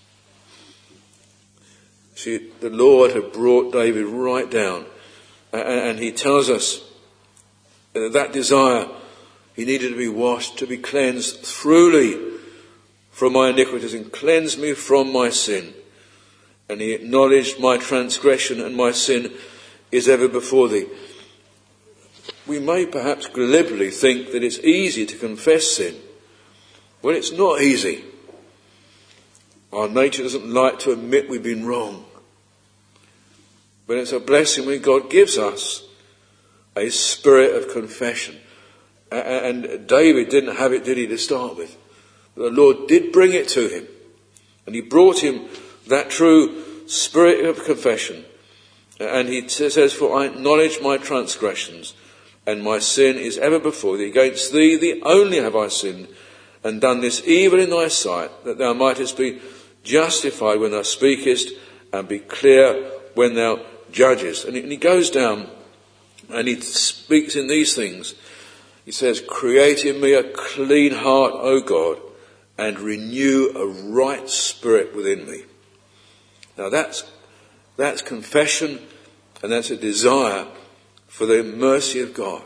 See, the Lord had brought David right down, and he tells us that that desire, he needed to be washed, to be cleansed thoroughly from my iniquities, and cleanse me from my sin. And he acknowledged my transgression, and my sin is ever before thee. We may perhaps glibly think that it's easy to confess sin. Well, it's not easy. Our nature doesn't like to admit we've been wrong. But it's a blessing when God gives us a spirit of confession. And David didn't have it, did he, to start with? The Lord did bring it to him. And he brought him that true spirit of confession. And he says, "For I acknowledge my transgressions, and my sin is ever before thee. Against thee, thee only have I sinned, and done this evil in thy sight, that thou mightest be justified when thou speakest, and be clear when thou judgest." And he goes down and he speaks in these things. He says, "Create in me a clean heart, O God, and renew a right spirit within me." Now that's, that's confession, and that's a desire for the mercy of God.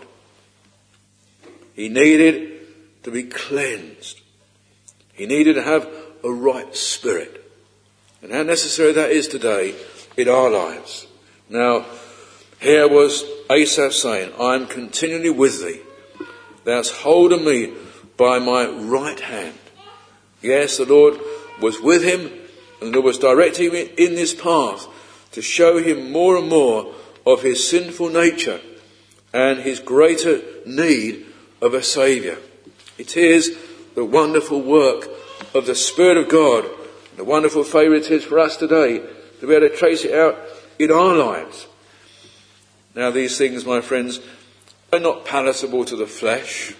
He needed to be cleansed. He needed to have a right spirit. And how necessary that is today in our lives. Now, here was Asaph saying, "I am continually with thee. Thou hast holden me by my right hand." Yes, the Lord was with him, and the Lord was directing him in this path to show him more and more of his sinful nature and his greater need of a Saviour. It is the wonderful work of the Spirit of God, the wonderful favour it is for us today to be able to trace it out in our lives. Now, these things, my friends, are not palatable to the flesh.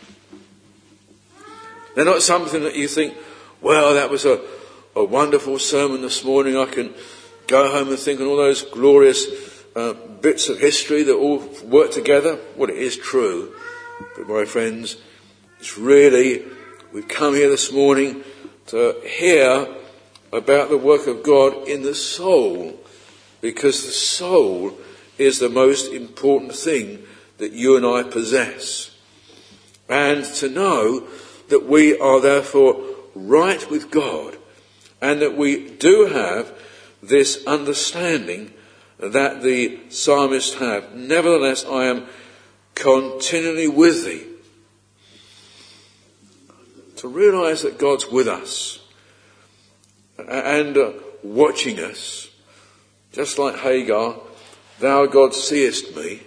They're not something that you think, well, that was a, a wonderful sermon this morning. I can go home and think on all those glorious uh, bits of history that all work together. Well, it is true. But my friends, it's really, we've come here this morning to hear about the work of God in the soul, because the soul is the most important thing that you and I possess. And to know that we are therefore right with God, and that we do have this understanding that the psalmist have. "Nevertheless, I am continually with thee." To realise that God's with us and uh, watching us, just like Hagar, "Thou, God, seest me."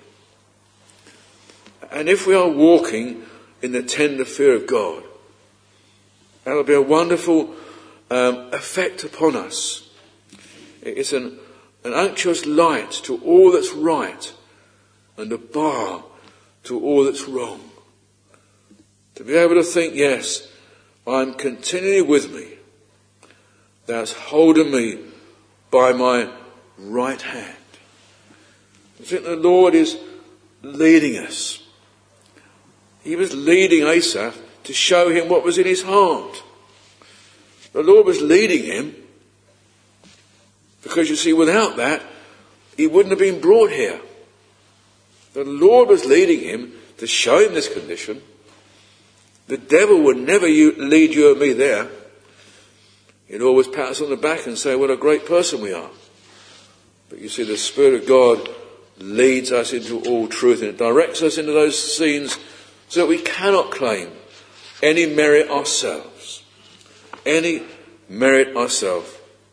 And if we are walking in the tender fear of God, that'll be a wonderful um, effect upon us. It's an, an unctuous light to all that's right, and a bar to all that's wrong. To be able to think, yes, I'm continually with me. Thou hast holden me by my right hand. I think the Lord is leading us. He was leading Asaph to show him what was in his heart. The Lord was leading him because, you see, without that, he wouldn't have been brought here. The Lord was leading him to show him this condition. The devil would never lead you and me there. He'd always pat us on the back and say what a great person we are. But you see, the Spirit of God leads us into all truth, and it directs us into those scenes so that we cannot claim any merit ourselves. Any merit ourselves.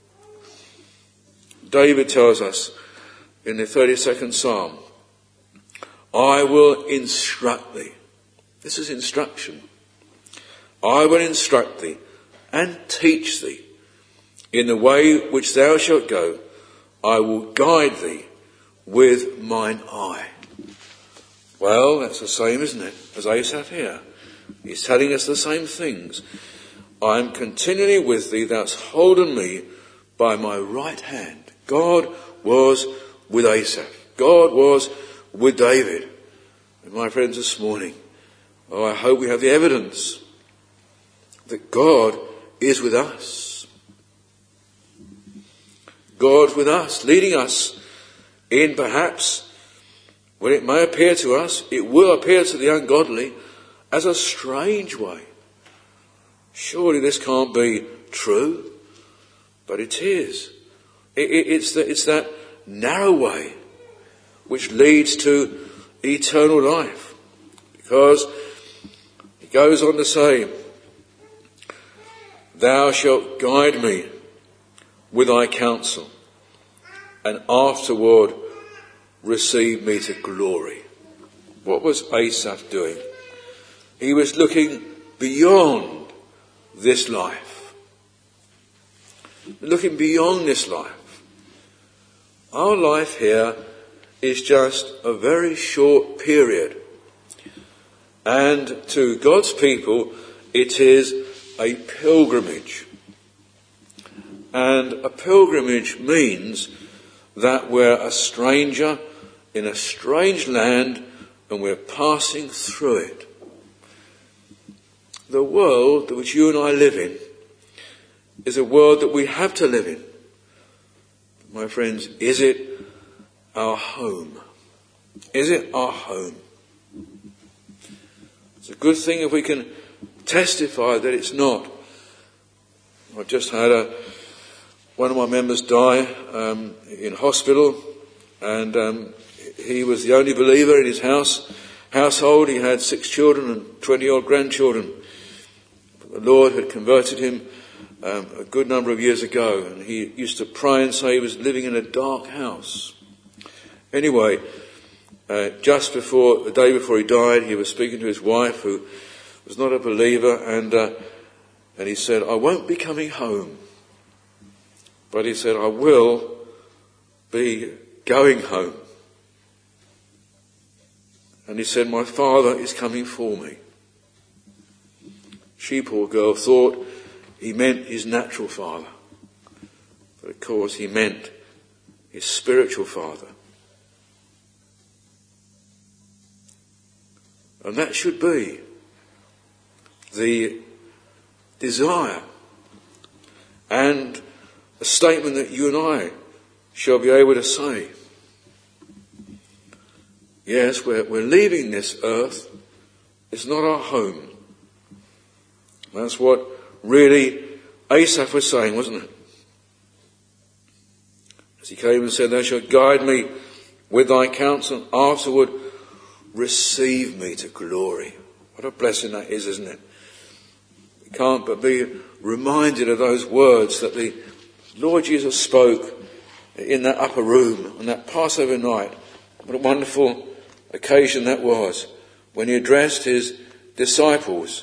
David tells us in the thirty-second Psalm, I will instruct thee. This is instruction. I will instruct thee and teach thee in the way which thou shalt go. I will guide thee with mine eye. Well, that's the same, isn't it, as Asaph here. He's telling us the same things. I am continually with thee, thou hast holden me by my right hand. God was with Asaph. God was with David. And my friends, this morning, oh, I hope we have the evidence that God is with us. God with us, leading us in perhaps, when it may appear to us, it will appear to the ungodly as a strange way. Surely this can't be true, but it is. It, it, it's, the, it's that narrow way which leads to eternal life. Because he goes on to say, thou shalt guide me with thy counsel, and afterward receive me to glory. What was Asaph doing? He was looking beyond this life. Looking beyond this life. Our life here is just a very short period. And to God's people, it is a pilgrimage. And a pilgrimage means that we're a stranger in a strange land and we're passing through it. The world which you and I live in is a world that we have to live in. My friends, is it our home? Is it our home? It's a good thing if we can testify that it's not. I just had a, one of my members die um, in hospital, and um, he was the only believer in his house household. He had six children and twenty odd grandchildren. The Lord had converted him um, a good number of years ago, and he used to pray and say he was living in a dark house. Anyway, uh, just before, the day before he died, he was speaking to his wife, who was not a believer, and uh, and he said, I won't be coming home, but he said, I will be going home. And he said, my father is coming for me. She, poor girl, thought he meant his natural father. But of course he meant his spiritual father. And that should be the desire and a statement that you and I shall be able to say. Yes, we're, we're leaving this earth. It's not our home. That's what really Asaph was saying, wasn't it? As he came and said, thou shalt guide me with thy counsel, afterward receive me to glory. What a blessing that is, isn't it? We can't but be reminded of those words that the Lord Jesus spoke in that upper room on that Passover night. What a wonderful occasion that was, when he addressed his disciples.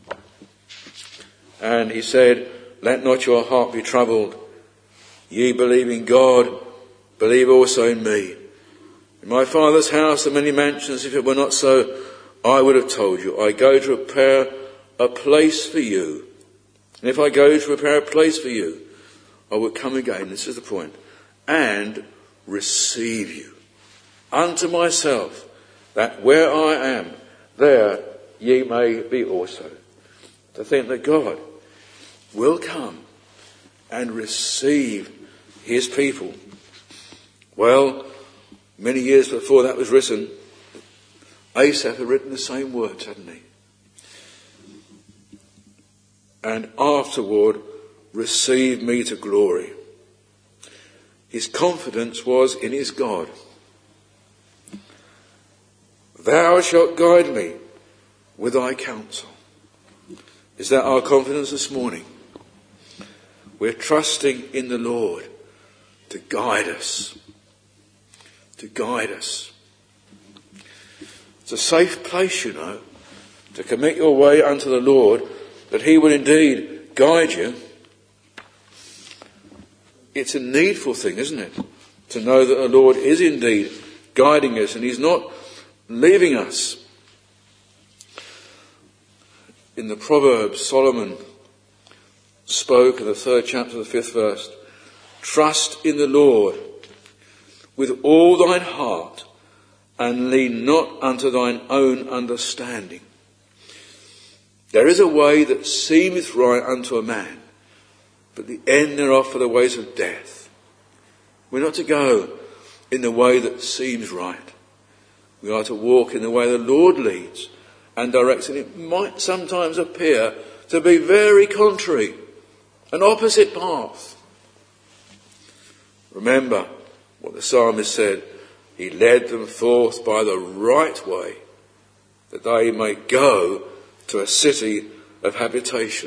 And he said, let not your heart be troubled. Ye believe in God, believe also in me. In my Father's house are many mansions. If it were not so, I would have told you. I go to prepare a place for you. And if I go to prepare a place for you, I will come again, this is the point, and receive you unto myself, that where I am, there ye may be also. To think that God will come and receive his people. Well, many years before that was written, Asaph had written the same words, hadn't he? And afterward, receive me to glory. His confidence was in his God. Thou shalt guide me with thy counsel. Is that our confidence this morning? We're trusting in the Lord to guide us. To guide us. It's a safe place, you know, to commit your way unto the Lord, that he will indeed guide you. It's a needful thing, isn't it? To know that the Lord is indeed guiding us and he's not leaving us. In the Proverbs, Solomon spoke in the third chapter, the fifth verse, trust in the Lord with all thine heart and lean not unto thine own understanding. There is a way that seemeth right unto a man, but the end thereof are the ways of death. We're not to go in the way that seems right. We are to walk in the way the Lord leads and directs, and it might sometimes appear to be very contrary, an opposite path. Remember what the psalmist said, he led them forth by the right way, that they may go to a city of habitation.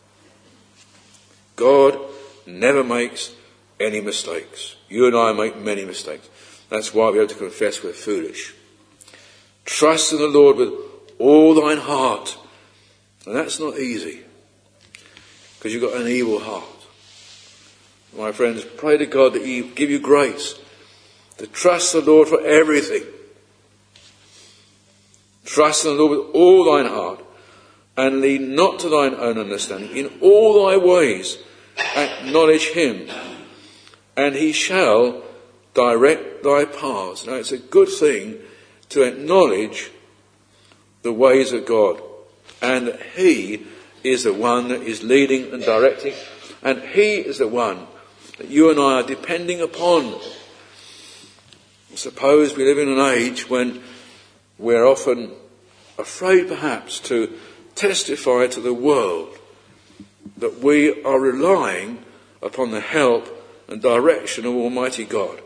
God never makes any mistakes. You and I make many mistakes. That's why we have to confess we're foolish. Trust in the Lord with all thine heart. And that's not easy, because you've got an evil heart. My friends, pray to God that he give you grace to trust the Lord for everything. Trust in the Lord with all thine heart, and lean not to thine own understanding. In all thy ways acknowledge him, and he shall direct thy paths. Now, it's a good thing to acknowledge the ways of God, and that he is the one that is leading and directing, and he is the one that you and I are depending upon. Suppose we live in an age when we're often afraid perhaps to testify to the world that we are relying upon the help and direction of Almighty God.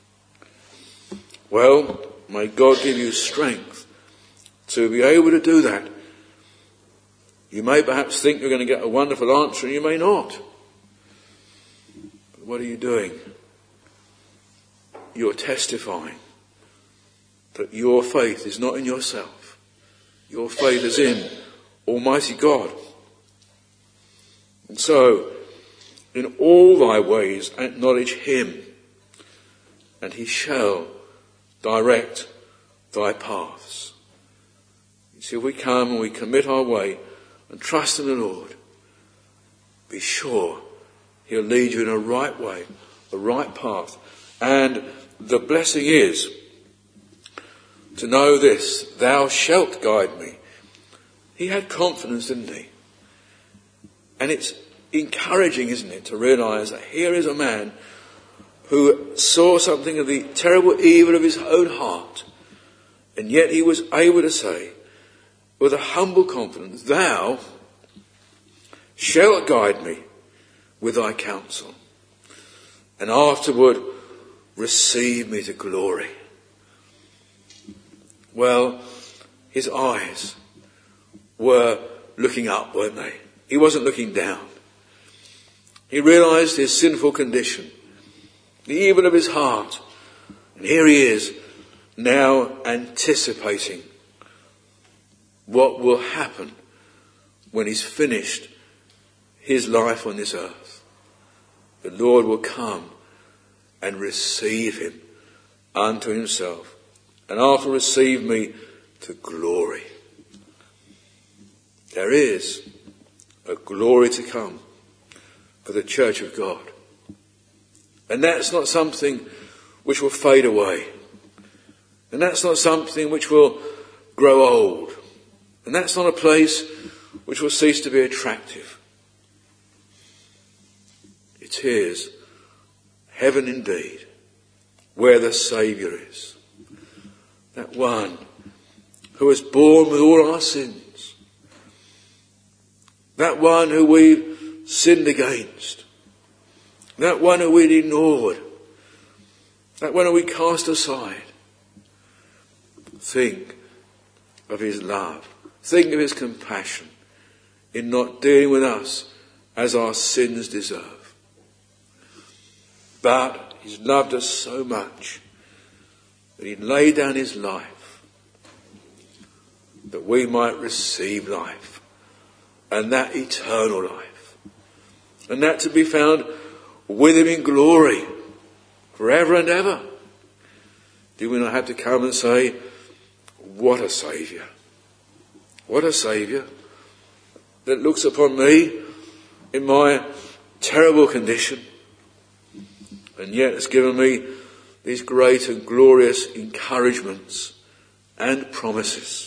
Well, may God give you strength to be able to do that. You may perhaps think you're going to get a wonderful answer, and you may not. But what are you doing? You're testifying that your faith is not in yourself. Your faith is in Almighty God. And so, in all thy ways acknowledge him, and he shall direct thy paths. You see, if we come and we commit our way and trust in the Lord, be sure he'll lead you in a right way, a right path. And the blessing is to know this, thou shalt guide me. He had confidence, didn't he? And it's encouraging, isn't it, to realise that here is a man who saw something of the terrible evil of his own heart, and yet he was able to say, with a humble confidence, thou shalt guide me with thy counsel, and afterward receive me to glory. Well, his eyes were looking up, weren't they? He wasn't looking down. He realised his sinful condition, the evil of his heart, and here he is now anticipating what will happen when he's finished his life on this earth. The Lord will come and receive him unto himself, and after receive me to glory. There is a glory to come for the church of God. And that's not something which will fade away. And that's not something which will grow old. And that's not a place which will cease to be attractive. It is heaven indeed, where the Saviour is. That one who was born with all our sins. That one who we've sinned against. That one who we'd ignored. That one who we cast aside. Think of his love Think of his compassion in not dealing with us as our sins deserve. But he's loved us so much that he laid down his life that we might receive life, and that eternal life, and that to be found with him in glory forever and ever. Do we not have to come and say, what a Saviour, what a Saviour that looks upon me in my terrible condition, and yet has given me these great and glorious encouragements and promises.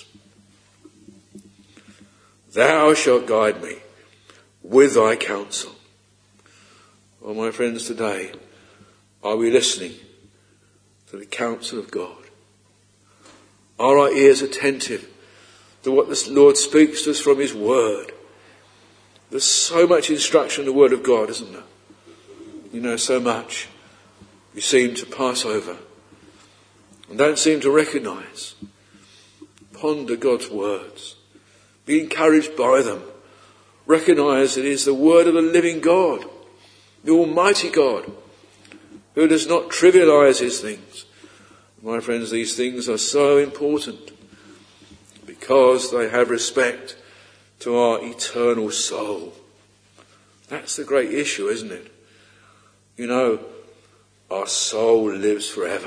Thou shalt guide me with thy counsel. Oh, my friends, today, are we listening to the counsel of God? Are our ears attentive to what the Lord speaks to us from his word? There's so much instruction in the word of God, isn't there? You know, so much we seem to pass over and don't seem to recognise. Ponder God's words. Be encouraged by them. Recognise it is the word of the living God, the Almighty God, who does not trivialise his things. My friends, these things are so important because they have respect to our eternal soul. That's the great issue, isn't it? You know, our soul lives forever.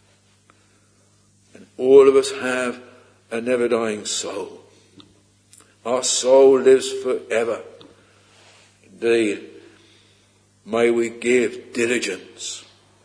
And all of us have a never-dying soul. Our soul lives forever. Indeed, may we give diligence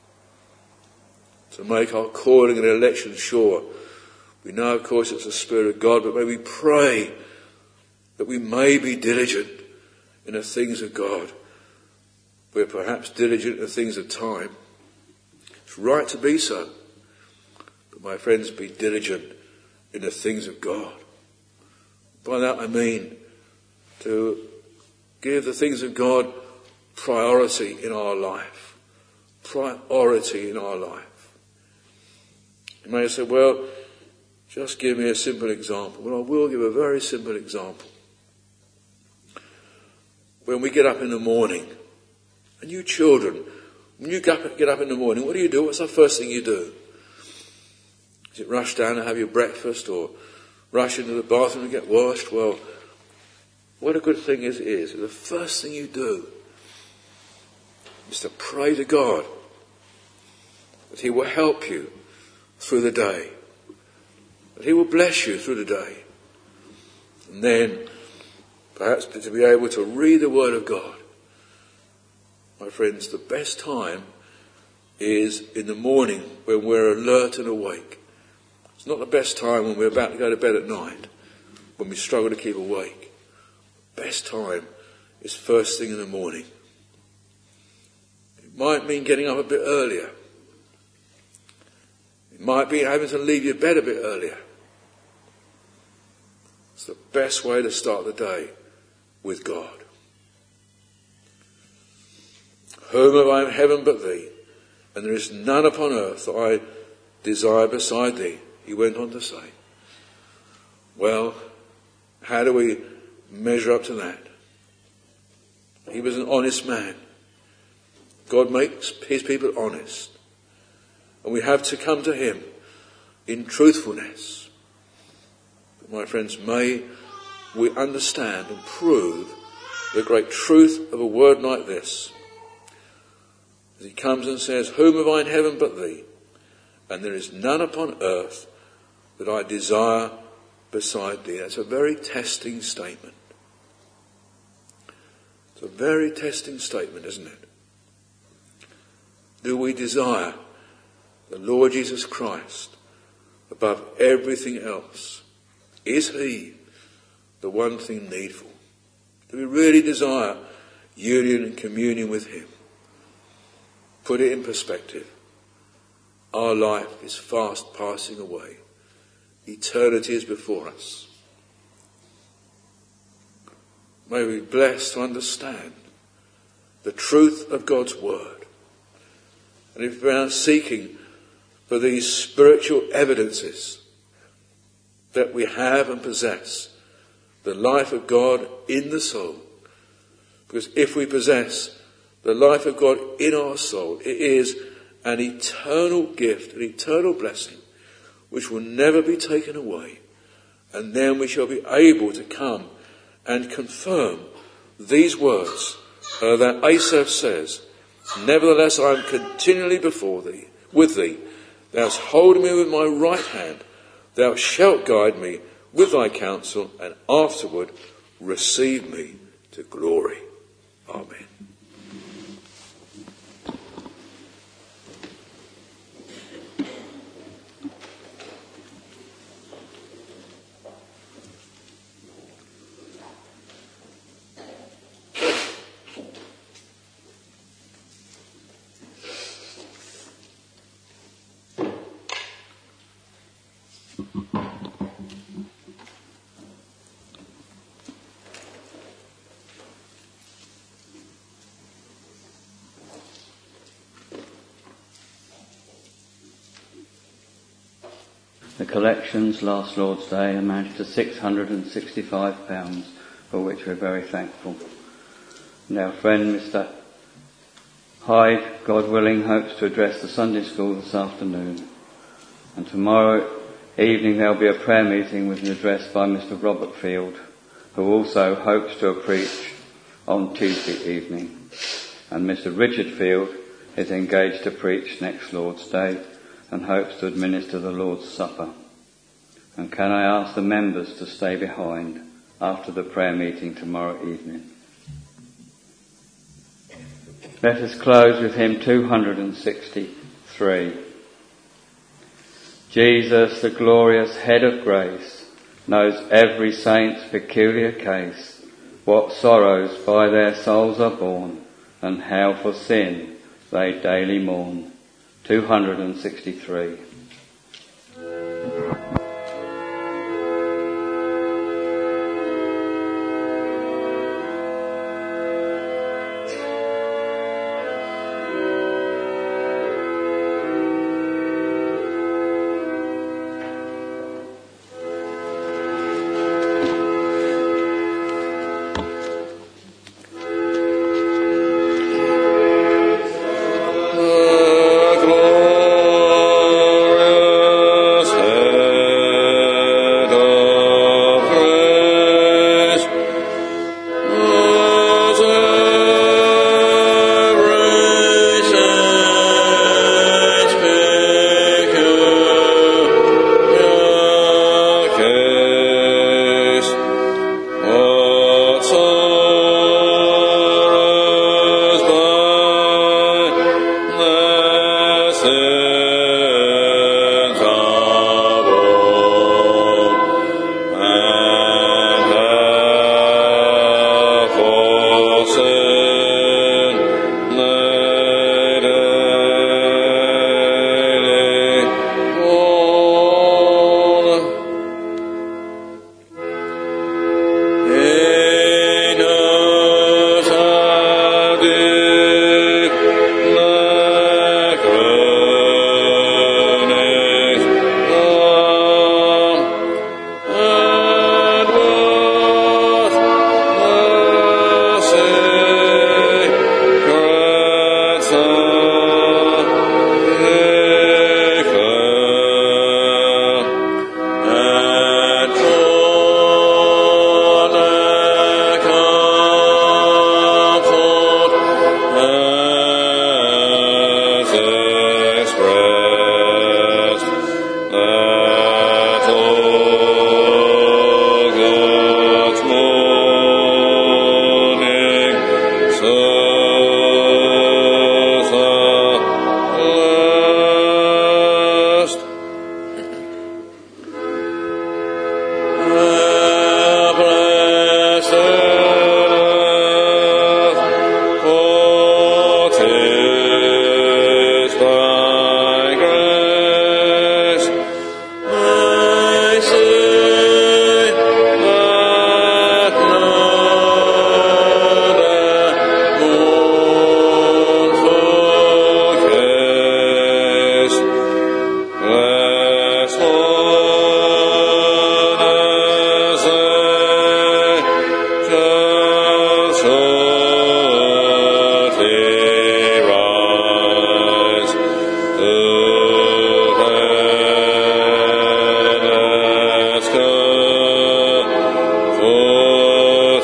to make our calling and election sure. We know, of course, it's the Spirit of God, but may we pray that we may be diligent in the things of God. We're perhaps diligent in the things of time. It's right to be so. But my friends, be diligent in the things of God. By that I mean to give the things of God priority in our life. Priority in our life. You may say, well, just give me a simple example. Well, I will give a very simple example. When we get up in the morning, and you children, when you get up in the morning, what do you do? What's the first thing you do? Is it rush down and have your breakfast, or rush into the bathroom and get washed? Well, what a good thing it is. The first thing you do is to pray to God that he will help you through the day, that he will bless you through the day. And then perhaps to be able to read the word of God. My friends, the best time is in the morning when we're alert and awake. It's not the best time when we're about to go to bed at night, when we struggle to keep awake. The best time is first thing in the morning. It might mean getting up a bit earlier. It might be having to leave your bed a bit earlier. It's the best way to start the day with God. Whom have I in heaven but thee? And there is none upon earth that I desire beside thee. He went on to say. Well, how do we measure up to that? He was an honest man. God makes his people honest. And we have to come to him in truthfulness. But my friends, may we understand and prove the great truth of a word like this. As he comes and says, whom have I in heaven but thee? And there is none upon earth that I desire beside thee. That's a very testing statement. It's a very testing statement, isn't it? Do we desire the Lord Jesus Christ above everything else? Is he the one thing needful? Do we really desire union and communion with him? Put it in perspective. Our life is fast passing away. Eternity is before us. May we be blessed to understand the truth of God's word. And if we are seeking for these spiritual evidences that we have and possess the life of God in the soul. Because if we possess the life of God in our soul, it is an eternal gift, an eternal blessing, which will never be taken away. And then we shall be able to come and confirm these words uh, that Asaph says, "Nevertheless I am continually before thee, with thee. Thou hast holden me with my right hand. Thou shalt guide me with thy counsel, and afterward receive me to glory." Amen. The collections last Lord's Day amounted to six hundred sixty-five pounds, for which we're very thankful. And our friend Mister Hyde, God willing, hopes to address the Sunday school this afternoon. And tomorrow evening there'll be a prayer meeting with an address by Mister Robert Field, who also hopes to preach on Tuesday evening. And Mister Richard Field is engaged to preach next Lord's Day and hopes to administer the Lord's Supper. And can I ask the members to stay behind after the prayer meeting tomorrow evening? Let us close with hymn two hundred sixty-three. Jesus, the glorious head of grace, knows every saint's peculiar case, what sorrows by their souls are borne, and how for sin they daily mourn. two hundred sixty-three. Glory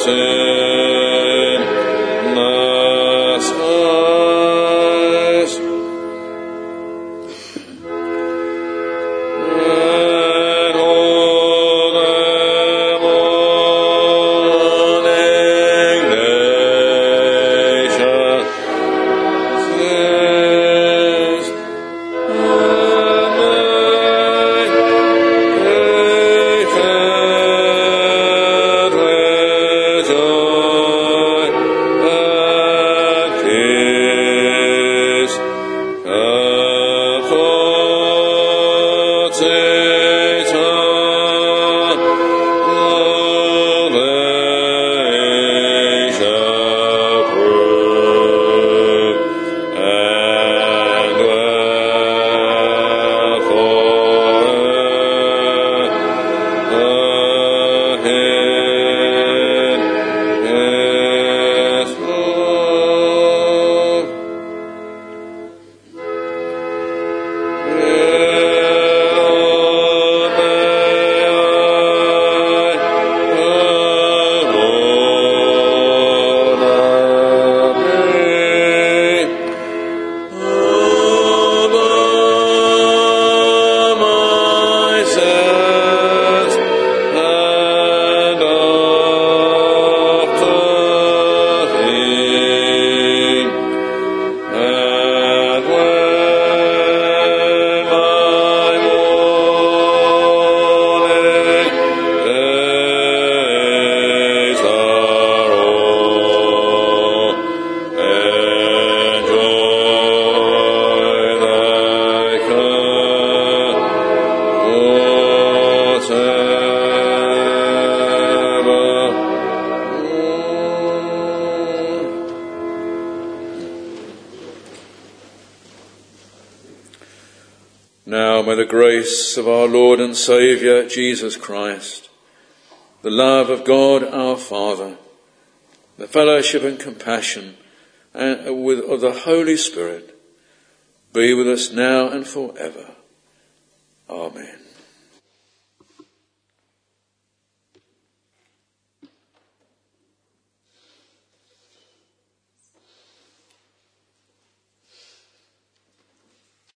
Now may the grace of our Lord and Saviour Jesus Christ, the love of God our Father, the fellowship and compassion and with, of the Holy Spirit be with us now and forever. Amen.